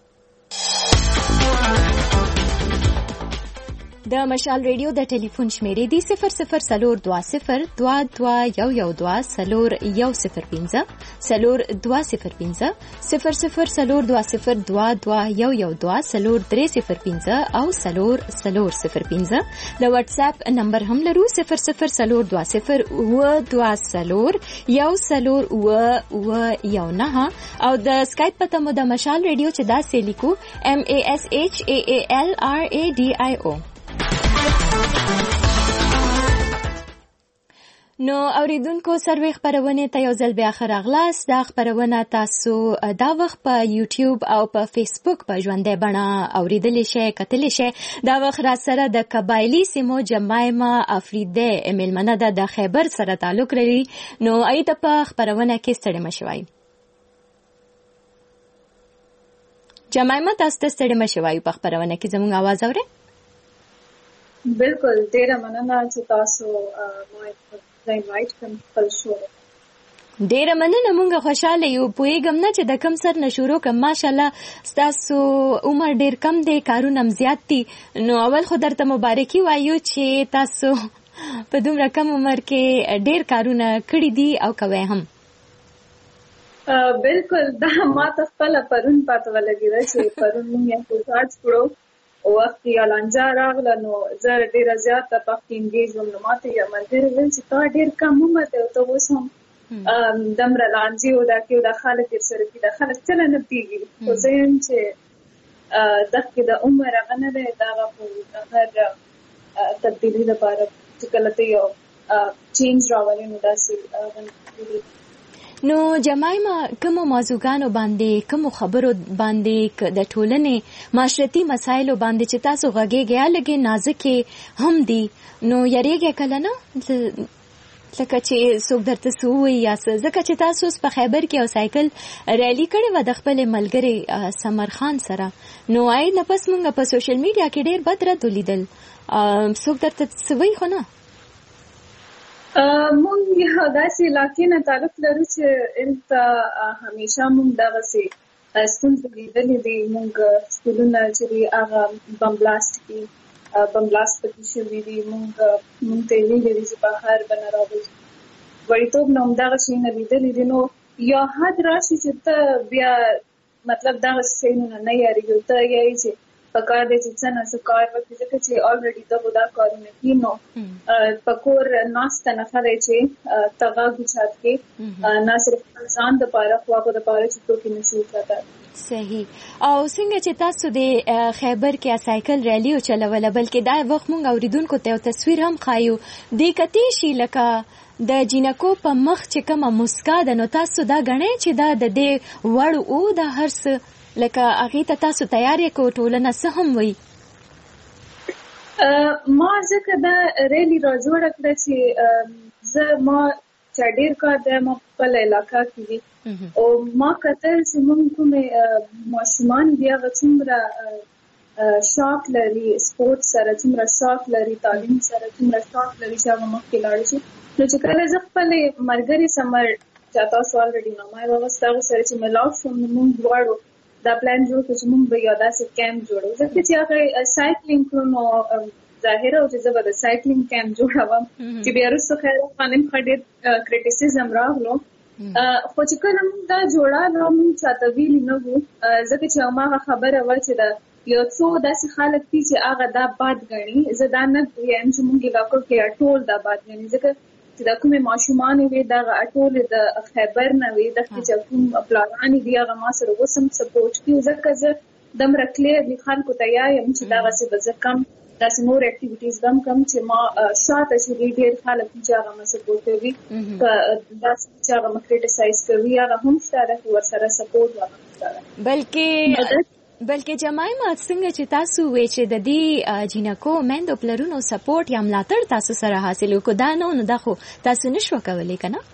د مشال ریډیو د ټلیفون شمیرې دی صفر صفر سلور دوا صفر دوا دوا یو یو دوا سلور یو صفر پنځه سلور دوا صفر پنځه صفر صفر سلور دوا صفر دوا دوا یو یو دوا سلور درې صفر پنځه او سلور سلور صفر پنځه. د واتس اپ نمبر هم لرو صفر صفر سلور دوا صفر و دوا سلور یو سلور و و یو نه او د سکایپ پته مو د مشال ریډیو چې دا سې لیکو ام ای اس ایچ ای ای ال آر ای ډي آی او. نو اوریدونکو سروي خبرونه ته یو ځل بیا راغلاست. دا خبرونه تاسو دا وخت په یوټیوب او په فیسبوک په ژوندۍ بڼه اوریدلی شئ کتلی شئ. دا وخت را سره د قبایلی سیمو جمایما افریدی مېلمنه ده د خیبر سره تعلق لري. نو ایته په خبرونه کې ستړي مشوي. جمایما تاسو ته ستړي مشوي په خبرونه کې زموږ आवाज اورئ. بالکل ډیره مننه چې تاسو ما انوایټ کړم خپل شو. ډیره مننه. مونږ خوشاله یو. پوهیږم نه چې د کم سر نه شروع کړم. ماشاءالله ستاسو عمر ډیر کم دی، کارونه هم زیات دي. نو اول خو درته مبارکي وایو چې تاسو په دومره کم عمر کې ډیر کارونه کړي دي او کوي هم. بالکل دا ما ته خپل پرون پته ولګیده چې پرون موږ یو ساعت کړو وخت یا لانجا راغله. نو زه ډیره زیاته پخې انګیج وم. نو ماته یو ملګري ویل چې تا ډېر کم عمر دی او ته اوس هم دومره لانجې او دا کې دا خلک درسره کي دا خلک څه نه پوهېږي. خو زه یم چې دغه د عمر هغه نه دی، د هغه په هر تبدیلي لپاره چې کله ته یو چینج راولې نو داسې. نو جمایما کوم موضوعګانو باندې کوم خبرو باندې د ټولنې معاشرتي مسایلو باندې چې تاسو غږیږئ لګي نازکې هم دي نو یریږي کله نه لکه چې څوک درته سووي یا څه ځکه چې تاسو په خیبر کې یو سایکل ریلی کړې وه د خپل ملګري سمر خان سره نو آی نه پس مونږ په سوشل میډیا کې ډېر بد رد ولیدل څوک درته سووي خو نه مونږ یو داسې علاقې نه تعلق لرو چې هلته همیشه مونږ دغسې ستونزې لیدلې دي. مونږ سکولونه چې هغه بمبلاست دي بمبلاست پکې شوي دي. مونږ مونږ ته یې ویلي دي چې بهر به نه راوځي. وړیتوب نه همدغه شیونه لیدلي دي. نو یا حد راشي چې ته بیا مطلب دغسې شیونه نه یارېږي ته یایې چې په کار دی چې څه نه څه کار وکړي ځکه چې الریډي دغو دا کارونه کي نو په کور ناسته نښه دی چې ته غږ اوچت کړې نه صرف ځان دپاره خو هغو دپاره چې څوک یې نشي اوچتلی. صحیح. او څنګه چې تاسو د خیبر کې سایکل ریلی وچلوله بلکې دا وخت مونږ اوریدونکو ته یو تصویر هم ښایو دې کتې شي لکه د جینکو په مخ چې کومه مسکا ده نو تاسو دا ګڼئ چې دا د دې وړ او دا هر څه لکه هغې ته تاسو تیار یې کو ټولنه څه هم وایي؟ ما ځکه دا ریلی را جوړه کړه چې زه ما چې ډېر کار دی ما په خپله علاقه کې وي او ما کتل چې موږ کومې ماشومان دي هغه څومره شوق لري سپورټ سره، څومره شوق لري تعلیم سره، څومره شوق لري چې هغه مخکې لاړ شي. نو چې کله زه خپلې ملګرې سمر چې تاسو الریډي نو ما واغسته هغه سره چې ملاو شوم نو موږ دواړو دا پلان جوړ کړ چې موږ به یو داسې کیمپ جوړو. ځکه چې هغه سایکلینګ کړو نو ظاهره او چې زه به د سایکلینګ کیمپ جوړوم چې بیا وروسته خیر باندې مخ ډېر کریټیسیزم راغلو. خو چې کله موږ دا جوړه نو موږ چاته ویلي نه وو ځکه چې هماغه خبره وه چې د یو څو داسې خلک دي چې هغه دا بد ګڼي. زه دا نه وایم چې موږ علاقو کې ټول دا بد ګڼي ځکه چې دا کومې ماشومانې وي دغه ټولې د خیبر نه وي دغه چې کوم پلانانې دي هغه ما سره اوس هم سپورټ کوي. ځکه زه دومره کلیرلی خلکو ته وایم چې دغسې به زه کم داسې نور اکټیویټیز به هم کم چې ما شاته چې ډېر خلک دي چې هغه ما سپورټ کوي داسې چې هغه ما کریټیسایز کوي هغه هم شته ده چې ورسره سپورټ هغه شته ده. بلکې بلکې جمایمه څنګه چې تاسو وې چې د دې جینکو میندو پلرونو سپورټ یا ملاتړ تاسو سره حاصل وکړو دا نه نو دا خو تاسو نشو کولی که نه؟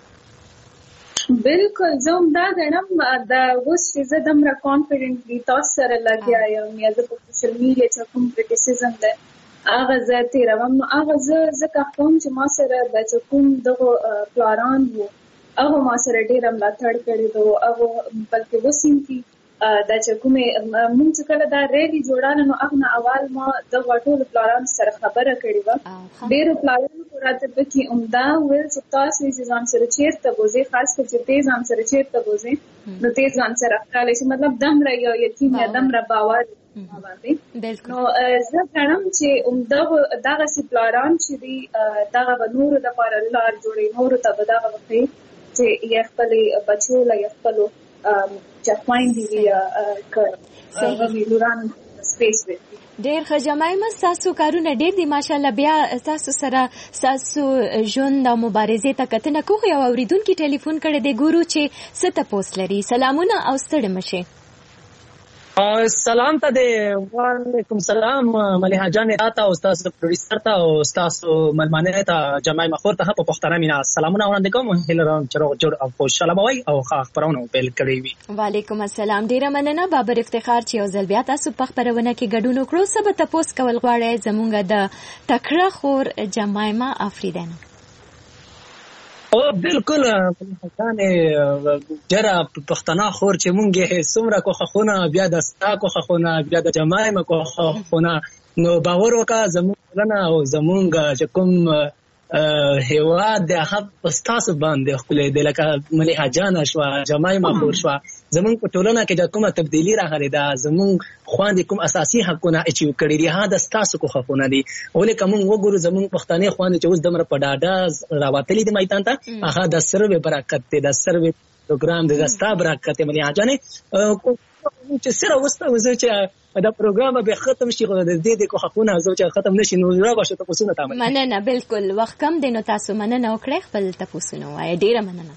بالکل زه هم دا ګڼم دا اوس چې زه دومره کانفیډنټلی تاسو سره لګیا یم یا زه په سوشل میډیا چې کوم کریټیسیزم دی هغه زه تېروم نو هغه زه ځکه کوم چې ما سره د چې کوم دغه پلاران وو هغه ما سره ډېره ملاتړ کړې ده هغه بلکې اوس هم کې دا چې کومې مونږ چې کله دا ریلي جوړاله نو هغه نه اول ما دغه ټولو پلارانو سره خبره کړې وه. ډېرو پلارانو خو راته پکې عمده وویل چې تاسو چې ځان سره چېرته بوځئ خاص کر چې ته ځان سره چېرته بوځئ نو ته ځان سره ښکلی شي مطلب دومره یو یقین یا دومره باور باندې. نو زه ګڼم چې عمده دغسې پلاران چې دي دغه به نورو دپاره لار جوړوي نورو ته به دغه وښیي چې یا خپلې بچو له یا خپلو ډېر ښه جمایمه ستاسو کارونه ډېر دي ماشاءالله. بیا ستاسو سره ستاسو ژوند او مبارزې ته کتنه کوو. یو اورېدونکي ټلیفون کړی دی ګورو چې څه تپوس لري. سلامونه او ستړې مه شئ. سلام ته دی. وعلیکم سلام ملیحه جانې راته او ستاسو پروډیوسر ته او ستاسو ملمانې ته جمایمه خور ته په پښتانه مینه سلامونه وړاندې کوم. هیله لرم چې روغ جوړ او خوشحاله به وئ او ښه خپرونه مو پیل کړې وي. وعلیکم السلام. ډېره مننه بابر افتخار چې یو ځل بیا تاسو په خپرونه کې ګډون وکړو. څه به تپوس کول غواړئ زموږ د تکړه خور جمایمه افریدن؟ او بالکل جره پښتنه خور چې مونږ څومره کوخه خونه بیا د ستا کوخه خونه بیا د جمایمه کوخه خونه نو باور وکړه زموږ ټولنه او زموږ چې کوم هیواد د هغه په ستاسو باندې ښکلی دی لکه ملیحه جانه شوه جمایمه خور شوه. زموږ په ټولنه کې د کومه تبدیلي راغلې ده زموږ خویندې کوم اساسي حقونه اچیو کړي دي هغه د ستاسو کوخه خونه دي. ولې که موږ وګورو زموږ پښتنې خویندې چې اوس دومره په ډاډه راوتلي دي میدان ته هغه د سروې برکت دی د سروې پروګرام دی د ستا برکت دی ملیحه جانې چې سره اوس زه چې دا پروګرام به ختم شي خو د دې د کوخه خونه زه چې ختم نشي نو راغوښته تپوسونه ته مننه. بالکل وخت کم دی نو تاسو مننه وکړئ خپل تپوسونه وایئ. ډېره مننه.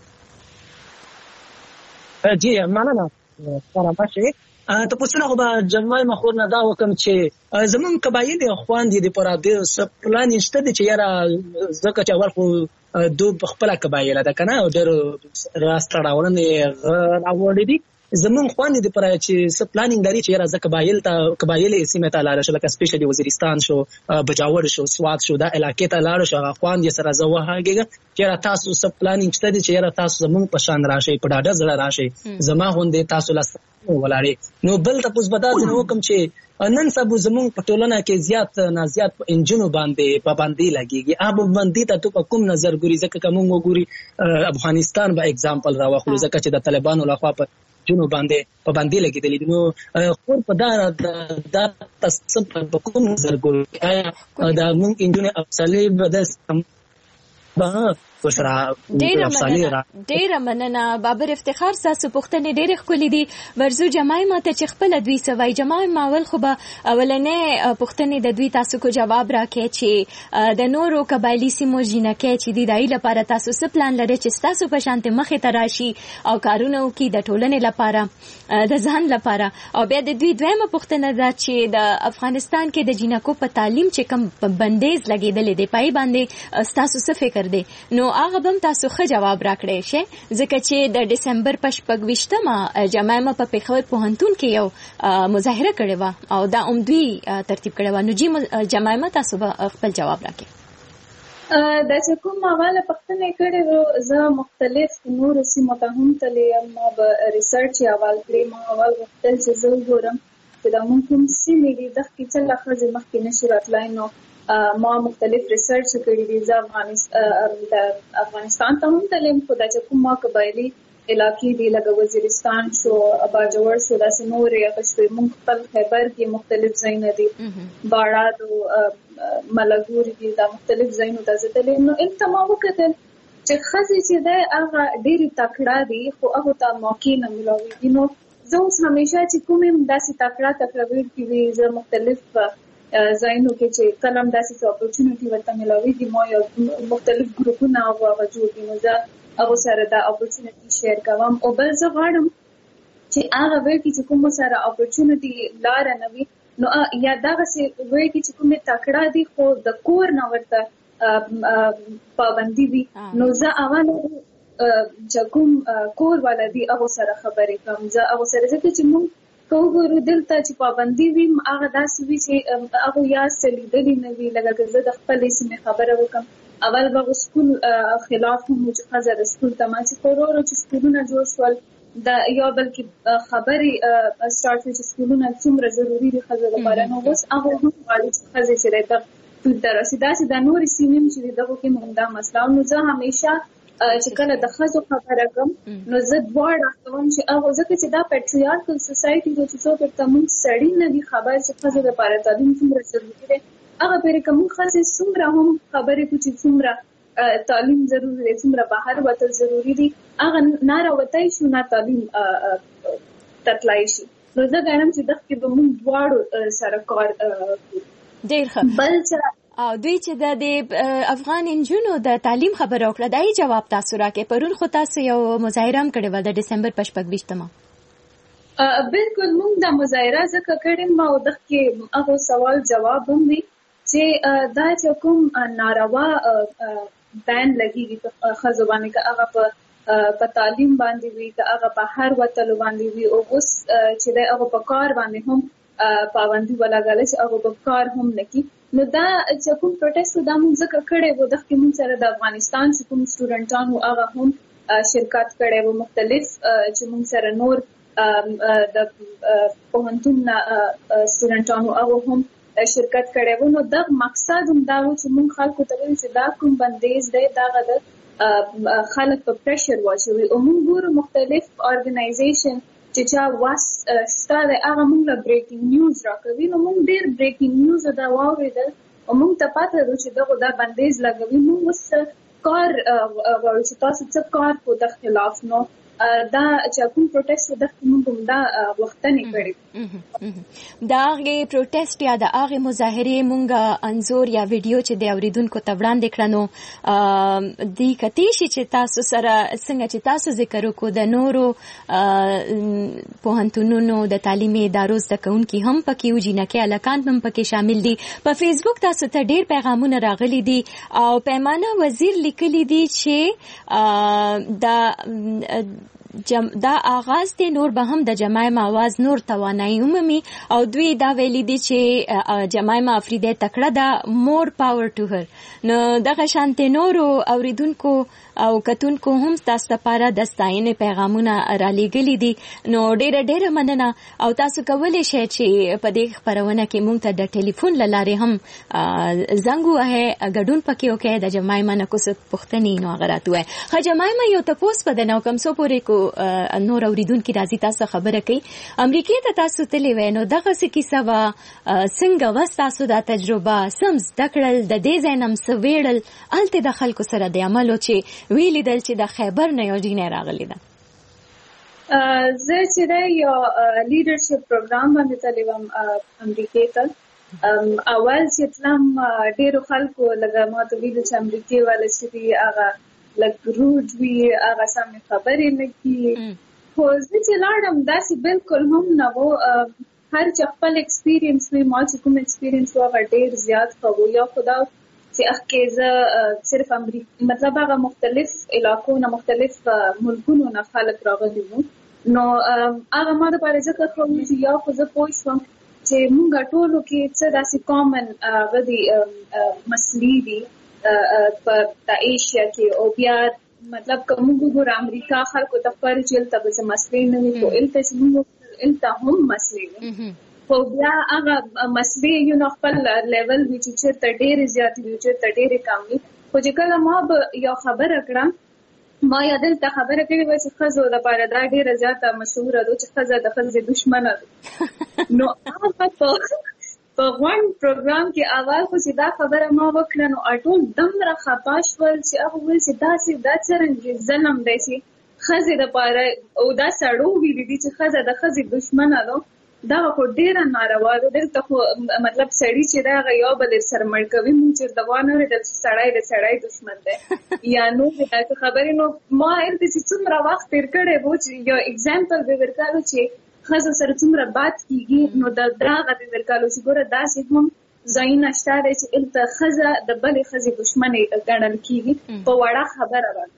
جی مننه سره ماشي. تپوسونه خو به جمایمه خور نه دا وکړم چې زموږ قبایلې خویندې دي په رادیو څه پلان یې شته دی چې یاره ځکه چې اول خو دو خپله قبایله ده که نه ډېرو راسته راوړنې راوړې دي زمون خوانې د پر چې څه پلانینګ لري چې راځه قبایل ته قبایلې سیمه ته لاړ شو لکه سپیشلی وزیرستان شو بجاور شو سوات شو دا علاقې ته لاړ شو خوان یې سره زه وهاګه چې تاسو څه پلانینګ شته چې تاسو زمون په شان راشي په ډاډه زړه راشي زما غوندې تاسو لاس ولاري نو بل تاسو بدل نو کوم چې نن سبا زمون په ټولنه کې زیات نه زیات انجنونو باندې پابندي لګيږي اب باندې ته په کوم نظر ګوري ځکه کوم وګوري افغانستان به اگزامپل راوخلو ځکه چې د طالبانو لخوا په جنو باندې پابندي لګیدلې نو خور په دا د تاسو په کوم نظر ګوري دا موږ انجنونو افصلي بده با وسره ډېر مننه ډېر مننه بابر افتخار تاسو پوښتنې ډېرې ښکلې دي ورزو جمایما ته چې خپل دوی سوای جمایما اول خو به اولنې پوښتنې د دوی تاسو کو جواب راکړي چې د نورو قبایلی سیمو جنکې چې د دای لپاره تاسو څه پلان لرئ چې تاسو په شانته مخې ته راشي او کارونه وکړي د ټولنې لپاره د ځان لپاره او بیا د دوی دویمه پوښتنه ده چې د افغانستان کې د جنکو په تعلیم چې کوم بندیز لګیدلې دی پای باندې تاسو څه فکر دی نو هغه هم تاسو ښه جواب راکړئ شي ځکه چې د دسمبر په شپږ ویشتمه جمایما په پیښور پوهنتون کې یو مظاهره کړې وه او دا هم دوی ترتیب کړې وه نو جی جمایما تاسو به خپل جواب راکړئ دا چې کوم اواله پښتنې کړې وو زه مختلف نور سیمو ته هم تللی ما به ریسرچ اول کړی ما اول وختل چې زه وګورم چې دا مونږ کوم سیمې دي دغه کې څه لخوا مخکې نشي راتلای نو ما مختلف ریسرچ کړی دي زه افغانستان د افغانستان ته هم تلم خو دا چې کوم ما قبایلی علاقې دي لکه وزیرستان شو باجوړ شو داسې نورې هغه شوې مونږ خپل خیبر کې مختلف ځایونه دي باړه ملګور دي دا مختلف ځایونو ته ځتلې نو انت ما وکتل چې خزي چې ده هغه ډېری تکړه دي خو هغه ته موقع نه ملوي نو زه اوس همیشه چې کوم داسې تکړه تکړه ویل کیږي زه مختلف ځایونو کې چې کلم داسې اپورچونټي ورته ملوي دي ما یو مختلف ګروپونه هغه جوړ دي نو زه هغه سره دا اپورچونټي شیر کوم او بل زه غواړم چې هغه ویل چې کوم سره اپورچونټي لار نه وي نو یا دغه څه وایي چې کومه تکړه دي خو د کور نه ورته پابندي وي نو زه اول چې کوم کور ولدي هغه سره خبرې کوم زه هغه سره چې موږ کوو دلته چې پابندي وي هغه داسې وي چې هغه یا سلیدلې نه وي لکه زه د خپل سیمې خبره وکم اول به سکول خلاف هم چې خزر سکول ته ما چې کورو چې سکولونه جوړ شول دا یو بلکې خبرې سٹارټ چې سکولونه څومره ضروری دي خزر لپاره نو اوس هغه هم غواړي چې خزر چې راته ټول درسي دا چې د نورې سیمې چې دغه کې مونږ دا مسله نو زه همیشه چې کله د خزو خبره کوم نو زه دواړه کوم چې هغه ځکه چې دا پیټریارکل سوسایټي چې څو پر تمون سړی نه دي خبر چې خزر لپاره تعلیم څومره ضروری دی هغه پر کوم خزر څومره هم خبرې کوي چې څومره تعلیم ضروری دی څومره بهر وتل ضروری دي هغه نه راوتای شو نه تعلیم تطلای شي نو زه غواړم چې دغه کې به موږ دواړو سره کار ډېر ښه بل چې او دوی چې د افغان انجونو د تعلیم خبره وکړه دای جواب تاسو راکې پرون خو تاسو یو مظاهره هم کړې و د دسمبر په شپږ ویشتمه بالکل موږ د مظاهره ځکه کړې ما او دغه کې هغه سوال جواب هم وی چې دا چې کوم ناروا بین لګیږي په خزو باندې که هغه په په تعلیم باندې وي که هغه په هر وتلو باندې وي او اوس چې د هغه په کار باندې هم پابندي ولګول چې هغه په کار هم نکي نو دا چې کوم پروټیسټ دا موږ ځکه کړی و د کوم سره د افغانستان چې کوم سټوډنټانو هغه هم شرکت کړی و مختلف چې موږ سره نور د پوهنتون سټوډنټانو هغه هم شرکت کړي وو نو د مقصد هم دا و چې موږ خلکو ته وایو چې دا کوم بندیز دی دا غد خلک په پریشر واچوي او موږ ګورو مختلف ارګنایزیشن چې چا واس شته هغه موږ له بریکینګ نیوز راکوي نو موږ ډېر بریکینګ نیوز دا واورېدل او موږ ته پته ده چې دغه دا بندیز لګوي موږ اوس کار غواړو چې تاسو څه کار په د خلاف نو دا چې کوم پروټیسټ د کوم دا وختنې کړی دا هغه پروټیسټ یا د هغه مظاهره مونږه انزور یا ویډیو چې د اوریدونکو ته وړاندې کړنو د کتی شي چې تاسو سره څنګه چې تاسو ذکر وکړو د نورو پوهنتونونو د تعلیمي ادارو زده کوونکي هم پکې او جنکې الکان هم پکې شامل دي په فیسبوک تاسو ته ډېر پیغامونه راغلي دي او پیمانه وزیر لیکلي دي چې دا جم دا آغاز دی نور به هم د جمایم آواز نور توانایی عمومي او دوی دا ویلي دي چې جمایم افریده تکړه ده مور پاور ټو هر نو دغه شانته نورو اوریدونکو او کتونکو هم تاسو لپاره د ستاینې پیغامونه را لېږلي دي نو ډېره ډېره مننه او تاسو کولی شئ چې په دې خپرونه کې موږ ته د ټلیفون له لارې هم زنګ ووهئ ګډون پکې وکړئ د جمایم نه کوڅه پوښتنې نو هغه راته ووایئ ښه جمایم یو تپوس په دنه کوم څو پورې کو نور اوریدونکو راځي تاسو خبره کوي امریکای ته تاسو تللی وای نو دغه څه کیسه وا څنګه واست تاسو دا تجربه سم زده کړل د دې ځینم سویړل الته د خلکو سره د عملو چې ویلې دل چې د خیبر نه یو جینه راغلی ده زه چې دا یو لیډرشپ پروګرام باندې تللی وم امریکای ته اول چې تلم ډیرو خلکو لږه ما ته ویل چې امریکای والا چې دی هغه لږ روډ وي هغه سمې خبرې نه کوي خو زه چې لاړم داسې بالکل هم نه و هر چې خپل ایکسپیرینس وي ما چې کوم ایکسپیرینس و هغه ډیر زیات ښه و یا خو دا چې اخکې زه صرف امریکا مطلب هغه مختلف علاقو نه مختلف ملکونو نه خلک راغلي وو نو هغه ما دپاره ځکه ښه و چې یا خو زه پوه شوم چې مونږ ټولو کې څه داسې کامن هغه دي مسلې دي په ایشیا کې او بیا مطلب که موږ وګورو امریکا خلکو ته ښکاري چې هلته به څه مسلې نه وي خو هلته چې موږ هلته هم مسلې وي خو بیا هغه مسلې یو نو خپل لیول وي چې چېرته ډېرې زیاتې وي چېرته ډېرې کم وي خو چې کله ما به یو خبره کړه ما یا دلته خبره کړې وه چې ښځو دپاره دا ډېره زیاته مشهوره ده چې ښځه د ښځې دشمنه ده نو هغه په په غونډ پروګرام کې اول خو چې دا خبره ما وکړه نو ټول دومره خفه شول چې هغه وویل چې داسې دا څرنګه ظلم دی چې ښځې دپاره او دا سړو ویلي دي چې ښځه د ښځې دشمنه ده دا خو ډېره ناروا ده دلته خو مطلب سړي چې دی هغه یو بل سره مړ کوي موږ چېرته وانه اورېدل چې سړی د سړی دشمن دی یا نورې داسې خبرې نو ما هلته چې څومره وخت تېر کړی و چې یو اګزامپل به ورکړو چې ښځو سره څومره بات کېږي نو د دغه به ورکړو چې ګوره داسې هم ځایونه شته دی چې هلته ښځه د بلې ښځې دشمنې ګڼل کېږي په وړه خبره باندې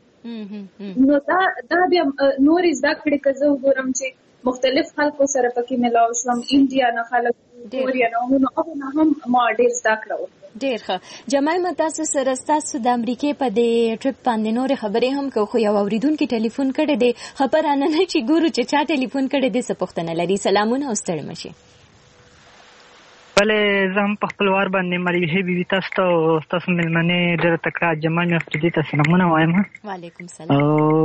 نو دا دا بیا نورې زده کړې که زه وګورم چې مختلف خلکو سره پکې ملاو شوم انډیا نه خلک کوریا نه نو هغه نه هم ما ډېر زده کړه وکړه ډېر ښه جمایمه تاسو سره ستاسو د امریکې په دې ټریپ باندې نورې خبرې هم کوو خو یو اورېدونکي ټلیفون کړی دی خبره نه نه چې ګورو چې چا ټلیفون کړی دی څه پوښتنه لري سلامونه او ستړي مه شئ بلې زه هم په خپل وار باندې مریحې بیبي تاسو ته او ستاسو مېلمنې ډېره تکړه جمایمه افریدي ته سلامونه وایم وعلیکم سلام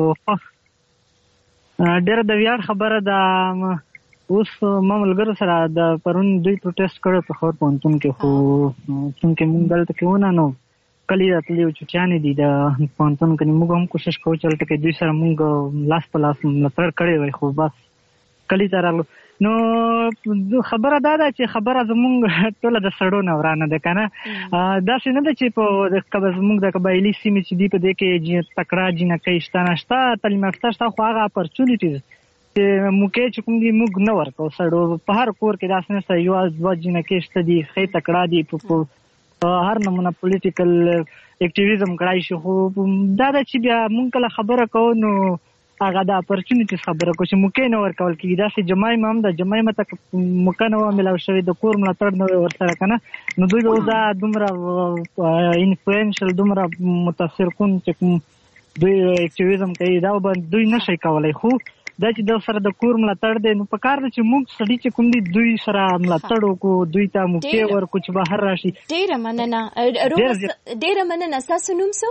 ډېره د ویاړ خبره ده اوس ما ملګرو سره د پرون دوی پروټیسټ کړی په خور پوهنتون کې خو چونکې موږ دلته کې ونه نو کلي راتلي او چوچیانې دي د پوهنتون کې موږ هم کوشش کوو چې هلته کې دوی سره موږ لاس په لاس ملاتړ کړی وای خو بس کلي ته راغلو نو خبره دا ده چې خبره زموږ ټوله د سړو نه ورانه ده که نه داسې نه ده چې په زموږ د قبایلي سیمې چې دي په دې کې تکړه جینکۍ شته نه شته تعلیم یافته شته خو هغه اپرچونیټیز چې موقع چې کوم دي موږ نه ورکوو سړو په هر کور کې داسې نشته یو دوه جینکۍ شته دي ښې تکړه دي په هر نمونه پولیټیکل اکټیویزم کړای شي خو دا ده چې بیا موږ کله خبره کوو نو هغه د اپرچونیټیز خبره کوو چې موقع نه ورکول کېږي داسې جمایمه هم ده جمایمه ته موقع نه وه میلاو شوې د کور ملاتړ نه وی ورسره که نه نو دوی به اوس دا دومره انفلوینشل دومره متاثر کن چې کوم دوی اکټیویزم کوي دا به دوی نشي کولی خو دا چې د سره د کور ملاتړ دی نو په کار ده چې موږ سړي چې کوم دي دوی سره ملاتړ وکړو دوی ته موقع ورکړو چې بهر راشي ډېره مننه ډېره مننه ستاسو نوم څه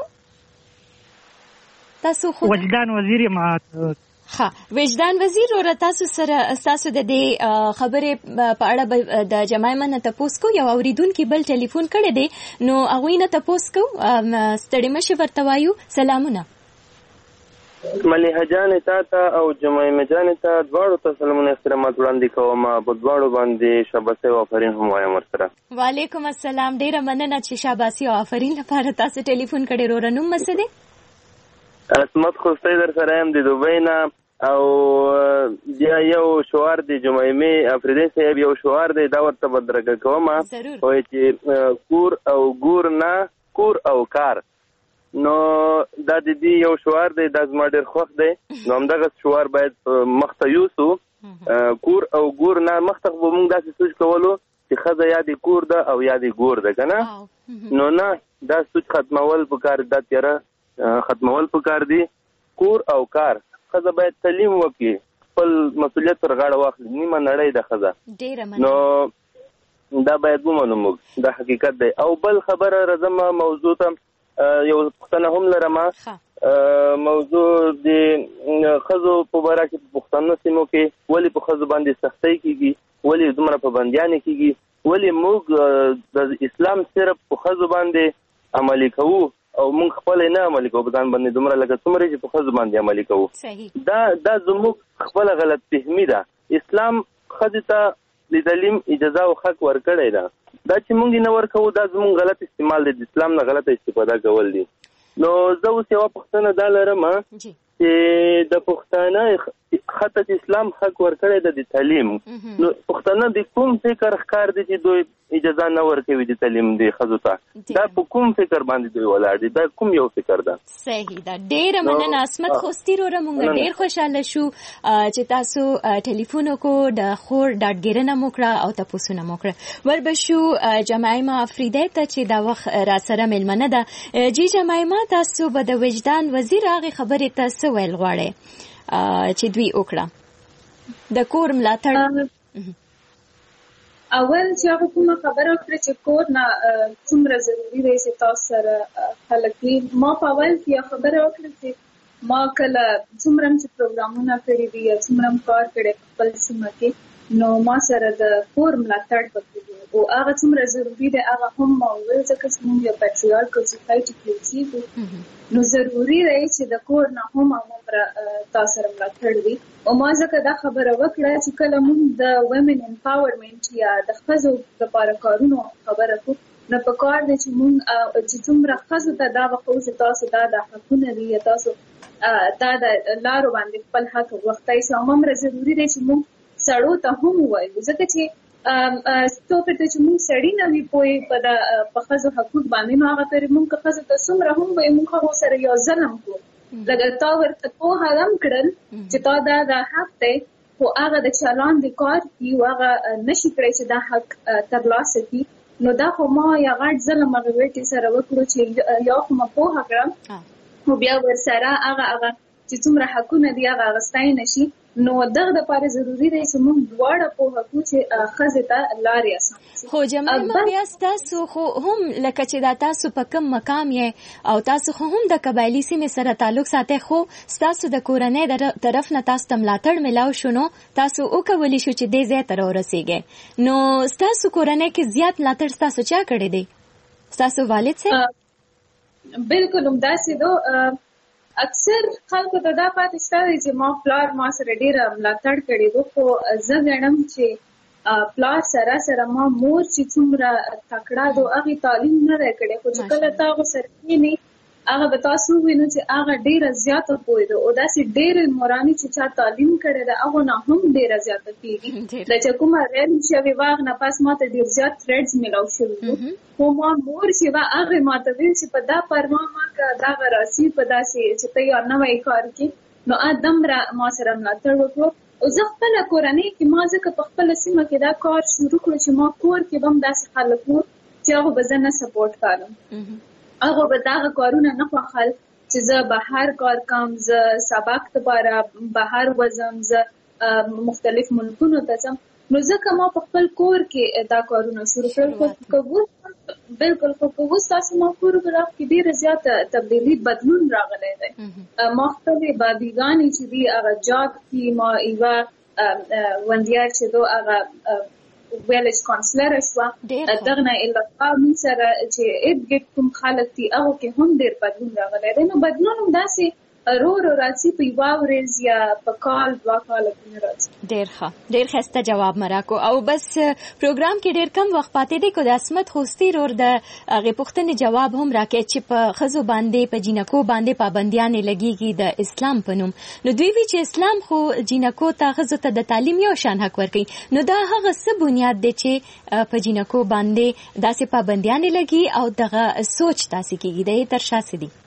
تاسو خو وجدان وزیر یم ها وجدان وزیر اور تاسو سره تاسو د دې خبرې په اړه د جمایمه نه تاسو کو یو اوریدونکو بل ټلیفون کړی دی نو هغه نه تاسو کو ستړي مشه ورته وایو سلامونه مليحه جان ته او جمایمه جان ته دواړو ته سلامونه احترامات وړاندې کوم په دواړو باندې شاباسي او آفرین هم وایم ورسره وعلیکم السلام ډیره مننه چې شاباسي او آفرین لپاره تاسو ټلیفون کړی ورونم مسده اسمت خوستی در سره هم د دوبۍ نه او بیا یو شعار دی جمایمه افریدی صاحب یو شعار دی دا ورته بدرګه کوم وایي چې کور او ګور نه کور او کار نو دا د دې یو شعار دی دا زما ډېر خوښ دی نو همدغه شعار باید مخته یوسو کور او ګور نه مخته به موږ داسې سوچ کولو چې ښځه یا د کور ده او یا د ګور ده که نه نو نه دا سوچ ختمول پکار دا تیاره ختمول پکار دي کور او کار ښځه باید تعلیم وکړي خپل مسؤلیت پر غاړه واخلي نیمه نړۍ ده ښځه نو دا باید ومنو موږ دا حقیقت دی او بل خبره راځم موضوع ته یو پوښتنه هم لرم موضوع د ښځو په باره کې په پښتنو سیمو کې ولې په ښځو باندې سختۍ کېږي، ولې دومره پابندیانې کېږي، ولې موږ د اسلام صرف په ښځو باندې عملي کوو او موږ خپل نه عملي کوو، په ځان باندې دومره لکه څومره چې په ښځو باندې عملي کوو. دا دا زموږ خپله غلط فهمي ده. اسلام ښځې ته د تعلیم اجازه او حق ورکړی ده. دا چې موږ نه ورکوو دا زموږ غلط استعمال دی، د اسلام نه غلطه استفاده کول دي. نو زه اوس یوه پوښتنه دا لرم چې د پښتانه خطه اسلام حق ورکړی ده د تعلیم، نو پښتانه د کوم فکر ښکار دي چې دوی اجازه نه ورکوي د تعلیم د ښځو ته؟ دا په کوم فکر باندې دوی ولاړ دي؟ دا کوم یو فکر ده؟ صحیح ده. ډېره مننه عصمت خوستي وروره، موږ ډېر خوشحاله شو چې تاسو ټلیفون وکړو، د خور ډاډګیرنه مو کړه او تپوسونه مو کړه. وربشو جمایمه افریدی ته چې دا وخت را سره مېلمنه ده. جی جمایمه، تاسو به د وجدان وزیر هغې خبرې ته څه ویل غواړئ چې دوی وکړه د کور ملاتړ؟ اول چې هغه کومه خبره وکړه چې کور نه څومره ضروري دی چې تاسو سره خلک وي، ما په اول کې خبره وکړه چې ما کله څومره چې پروګرامونه کړي دي یا څومره کار کړی په خپل سیمه کې، نو ما سره د کور ملاتړ پکې دی او هغه څومره ضروري دی هغه هم ما وویل، ځکه چې موږ یو پیټریارکل سوسایټي کې اوسېږو، نو ضروري دی چې د کور نه هم هغومره تاسو سره ملاتړ وي. او ما ځکه دا خبره وکړه چې کله موږ د ویمن امپاورمنټ یا د ښځو دپاره کارونو خبره کوو، نو په کار دی چې موږ چې څومره ښځو ته دا وښیو چې تاسو دا د حقونه دي یا تاسو دا د لارو باندې خپل حق وغوښتی شو. هماغومره ضروري دی چې موږ سړو ته هم ووایو، ځکه چې څو پرته چې موږ سړي نه وي پوهې په ښځو حقوق باندې، نو هغه پرې موږ که ښځو ته څومره هم وایو موږ هغو سره یو ظلم کوو. لکه تا ورته پوهه هم کړل چې تا دا د حق دی، خو هغه د چالان د کار کي او هغه نشي کړی چې دا حق ترلاسه کړي، نو دا خو ما یا غټ ظلم هغې ویټې سره وکړو چې یا خو ما پوهه کړم خو بیا ورسره هغه هغه چې څومره حقونه دي هغه اخیستی نه شي. نو دغه دپاره ضروري دی چې موږ دواړه پوهه کړو چې ښځې ته لارې اسانه شي. خو جمایمه بیا ستاسو خو هم لکه چې دا تاسو په کوم مقام یې او تاسو خو هم د قبایلي سیمې سره تعلق ساتئ، خو ستاسو د کورنۍ طرف نه تاسو ته ملاتړ میلاو شو، نو تاسو وکولی شو چې دې ځای ته راورسېږئ. نو ستاسو کورنۍ کې زیات ملاتړ ستاسو چا کړی دی؟ ستاسو والد صاحب؟ بلکل همداسې ده. اکثر خلکو ته دا پاتې شته دی چې ما پلار ما سره ډېره ملاتړ کړې ده، خو زه ګڼم چې پلار سره سره ما مور چې څومره تکړه ده هغې تعلیم نه دی کړی، خو چې کله تا هغو سره کښېنې هغه به تاسو ووینو چې هغه ډېره زیاته پوهې ده او داسې ډېرې مورانې چې چا تعلیم کړی ده هغو نه هم ډېره زیاته کېږي. د چې کومه ریل شوې وه هغه نه پس ما ته ډېر زیات تھریډز میلاو شوي وو، خو ما مور چې وه هغې ما ته ویل چې په دا پرما ما که دغه راسي په داسې چې ته یو نوی کار کې، نو دومره ما سره ملاتړ وکړو. او زه خپله کورنۍ کې ما ځکه په خپله سیمه کې دا کار شروع کړو چې ما کور کې به هم داسې خلک وو چې هغو به زه نه سپورټ کړم، هغه به دغه کارونه نه خوښل چې زه بهر کار کوم، زه سبق دپاره بهر وځم، زه مختلف ملکونو ته ځم. نو ځکه ما په خپل کور کې دا کارونه شروع کړل. بلکل خو که اوس تاسو ما کور کې ډېره زیاته تبدیلي بدلون راغلی دی. ما خپلې بابیګانې چې دي هغه جاب کې ما یوه وندیار چې دو هغه ویلج کانسلره شوه، دغه نه علاوه موږ سره چې ارد ګرد کوم خلک دي هغو کې هم ډېر بدلون راغلی دی. نو بدلون هم داسې رو رو راځي په یوه ورځ یا په کال دوه کاله کې نه راځي. ډېر ښه، ډېر ښایسته جواب مې راکړو. او بس پروګرام کې ډېر کم وخت پاتې دی، که د عصمت خوستي رور د هغې پوښتنې جواب هم راکړئ چې په ښځو باندې په جینکو باندې پابندیانې لګېږي د اسلام په نوم، نو دوی وی چې اسلام خو جینکو ته ښځو ته د تعلیم یو شان حق ورکوي، نو دا هغه څه بنیاد دی چې په جینکو باندې داسې پابندیانې لګي او دغه سوچ داسې کېږي؟ د یې تر شا څه دي؟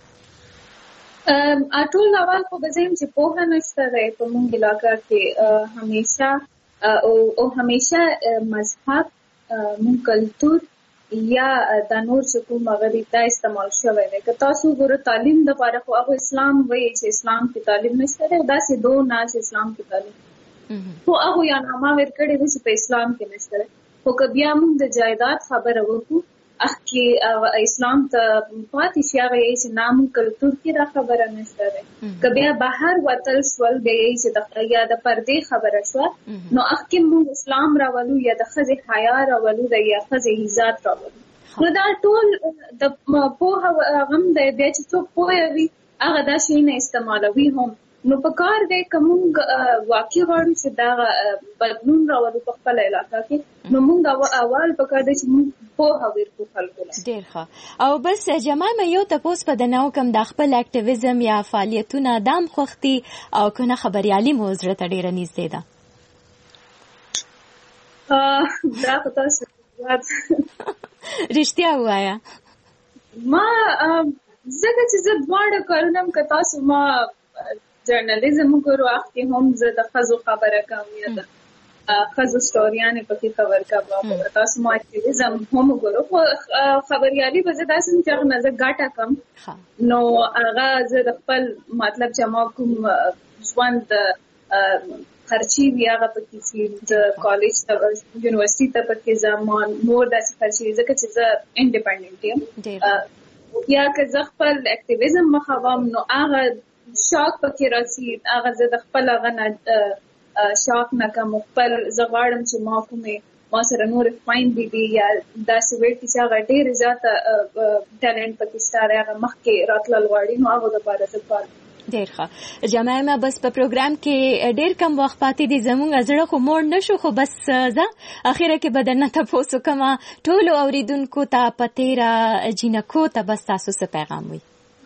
ټول اول خو به زه یم چې پوهه نشته دی په موږ علاقه کې. همیشه او همیشه مذهب موږ کلتور یا د نور چې کوم هغه دی دا استعمال شوی دی. که تاسو ګورو تعلیم دپاره خو هغو اسلام وایي چې اسلام کې تعلیم نشته دی، داسې دو نه چې اسلام کې تعلیم، خو هغو یا نامه ورکړې ده چې په اسلام کې نشته دی. خو که بیا موږ د جایداد خبره وکړو اخکي اسلام ته پاتې شي هغه یې چې نام کلتور کې دا خبره نشته ده که بیا بهر وتل شول بیا یې چې د یا د پردې خبره شو نو اخکي موږ اسلام راولو یا د ښځې حیا راولو د یا ښځې عزت راولو نو دا ټول د پوهه غم دی بیا چې څوک پوهه وي هغه دا شی نه استعمالوي هم نو په کار دی که موږ واقع غواړو چې دا بدلون راولو په خپل علاقه کې نو موږ اول په کار دی چې موږ پوهه ورکو خلکو له ډېر ښه او بس جماعه یو تپوس په دنو کوم د خپل اکټیویزم یا فعالیتونه دام خوختي او کنه خبريالي مو زړه ته ډېره نږدې ده دا خو تاسو رښتیا وایا ما زګه چې زه دواړه کارونه که تاسو ما جرنالیزم وګورو اخکې هم زه د ښځو خبره کوم یا د ښځو سټوریانې پکې کور کوم تاسو ما اکټیویزم هم وګورو خو خبریالي به زه داسې یم چې هغه نه زه ګټه کوم نو هغه زه د خپل مطلب چې ما کوم ژوند خرچي وي هغه پکې چې د کالج ته یونیورسټي ته پکې زما نور داسې خرچي ځکه چې زه انډیپنډنټ یم یا که زه خپل اکټیویزم مخوم نو هغه شاک پکې راځي هغه زه د خپل هغه نه شاک نه کوم خپل زه غواړم چې ما کومې ما سره نور خویندې دي یا داسې ویل چې هغه ډېرې زیاته ټیلنټ پکې شته هغه مخکې راتلل غواړي نو هغه دپاره زه کار ډېر ښه جماعه بس په پروګرام کې ډېر کم وخت پاتې دي زموږ زړه خو موړ نشو خو بس زه اخیره کې به درنه تپوس وکړم ټولو اورېدونکو ته په تېره جینکو ته بس تاسو څه پیغام وي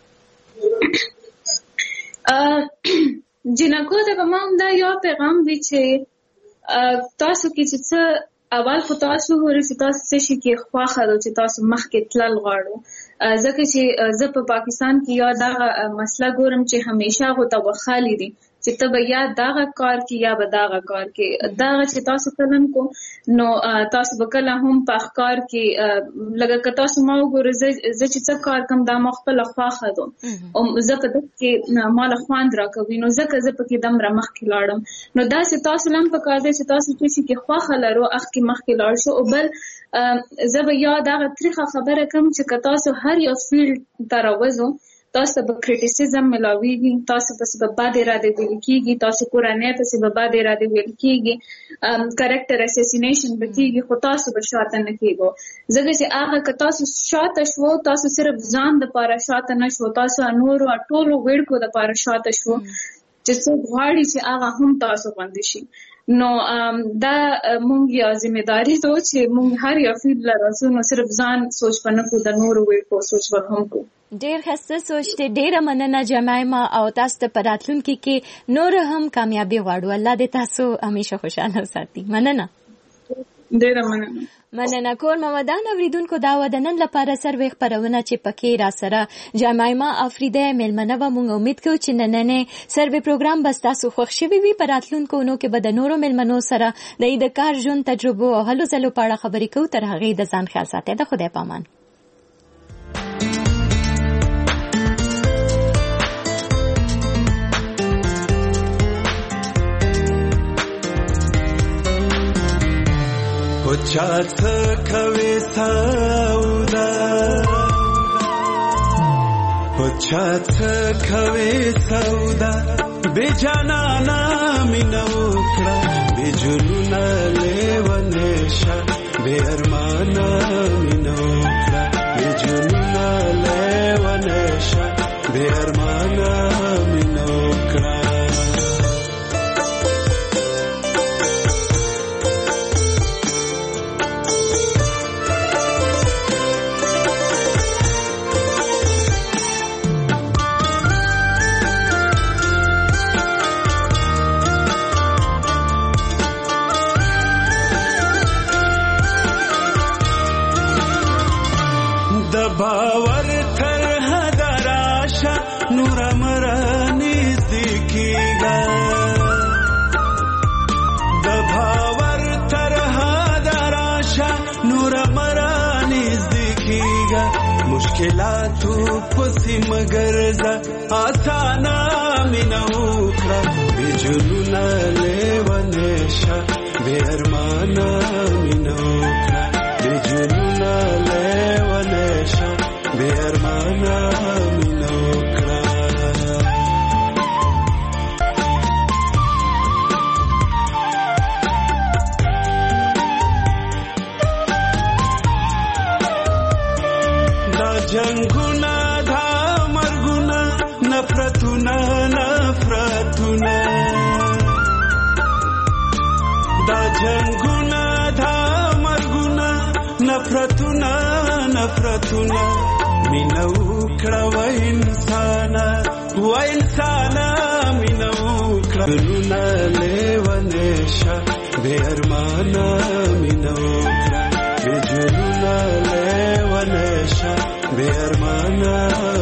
جنکو ته به ما هم دا یو پیغام وي چې تاسو کې چې څه اول خو تاسو وګورئ چې تاسو څه شي کې خوښه ده چې تاسو مخکې تلل غواړو ځکه چې زه په پاکستان کې یا دغه مسله ګورم چې همیشه غو ته وخالي دي چې ته به یا دغه کار کې یا به دغه کار کې دغه چې تاسو کلن کو نو تاسو به کله هم په ښکار کې لکه که تاسو ما وګورئ زه چې څه کار کوم دا ما خپله خوښه ده او زه په دغه کې ماله خوند راکوي نو ځکه زه پکې دومره مخکې لاړم نو داسې تاسو هم په کار دی چې تاسو څه شي کې خوښه لرو هغې مخکې لاړ شو او بل زه به یا دغه تریخه خبره کوم چې که تاسو هر یو فیلډ ته راوځو تاسو به کریټیسیزم ملاویږي تاسو پسې به بد اراده ویل کېږي تاسو کورنۍ پسې به بد اراده ویل کېږي کرکټر اساسینیشن به کېږي خو تاسو به شاته نه کېږو ځکه چې هغه که تاسو شاته شوو تاسو صرف ځان دپاره شاته نه شو تاسو نورو ټولو ویړکو دپاره شاته شو چې څوک غواړي چې هغه هم تاسو غوندې شي نو دا مونږ یو ذمہداري ده چې مونږ هر یو فیلډ له راځو نو صرف ځان سوچ په نه کو د نورو ویړکو سوچ به هم کو ډېر ښه سوچ دی ډېره مننه جماعه او تاسو ته په راتلونکي کې نور هم کامیابي غواړو الله دې تاسو همیشه خوشحاله وساتي مننه ډېره مننه مننه کور مودان اوریدونکو دا و د نن لپاره سروې خپرونه چې پکې را سره جماعه افریده مېلمنه و مونږ امید کوو چې نننې سروې پروګرام به ستاسو خوښ شوي وي په راتلونکو اونو کې به د نورو مېلمنو سره د د کار ژوند تجربو او هلو ځلو په اړه خبرې کوو تر هغې د ځان خیال ساتئ د خدای پامان چا څه کوي سودا په چا څه کوي سودا بے جانانا مینه وکړه بے جنونه لیونه شه بے ارمانه مینه وکړه بے جنونه لیونه شه بے ارمانه مینه وکړه باور تر حد راشه نور مرانی زکیگا د باور تر حد راشه نور مرانی زکیگا مشکلاتو پسی مگر ز آسانا مینا وکړه بے جنونه لیونه شه بے ارمانه مینا وکړه بے جنونه لیونه بے ارمانا مینه وکړه دا جنگونه دا مرګونه نفرتونه نفرتونه دا جنگونه دا مرګونه نفرتونه نفرتونه مینه وکړه و انسانه و انسانه مینه وکړه ګلونه لیونې شه بې ارمانه مینه وکړه بې ژوندونه لیونې شه بې ارمانه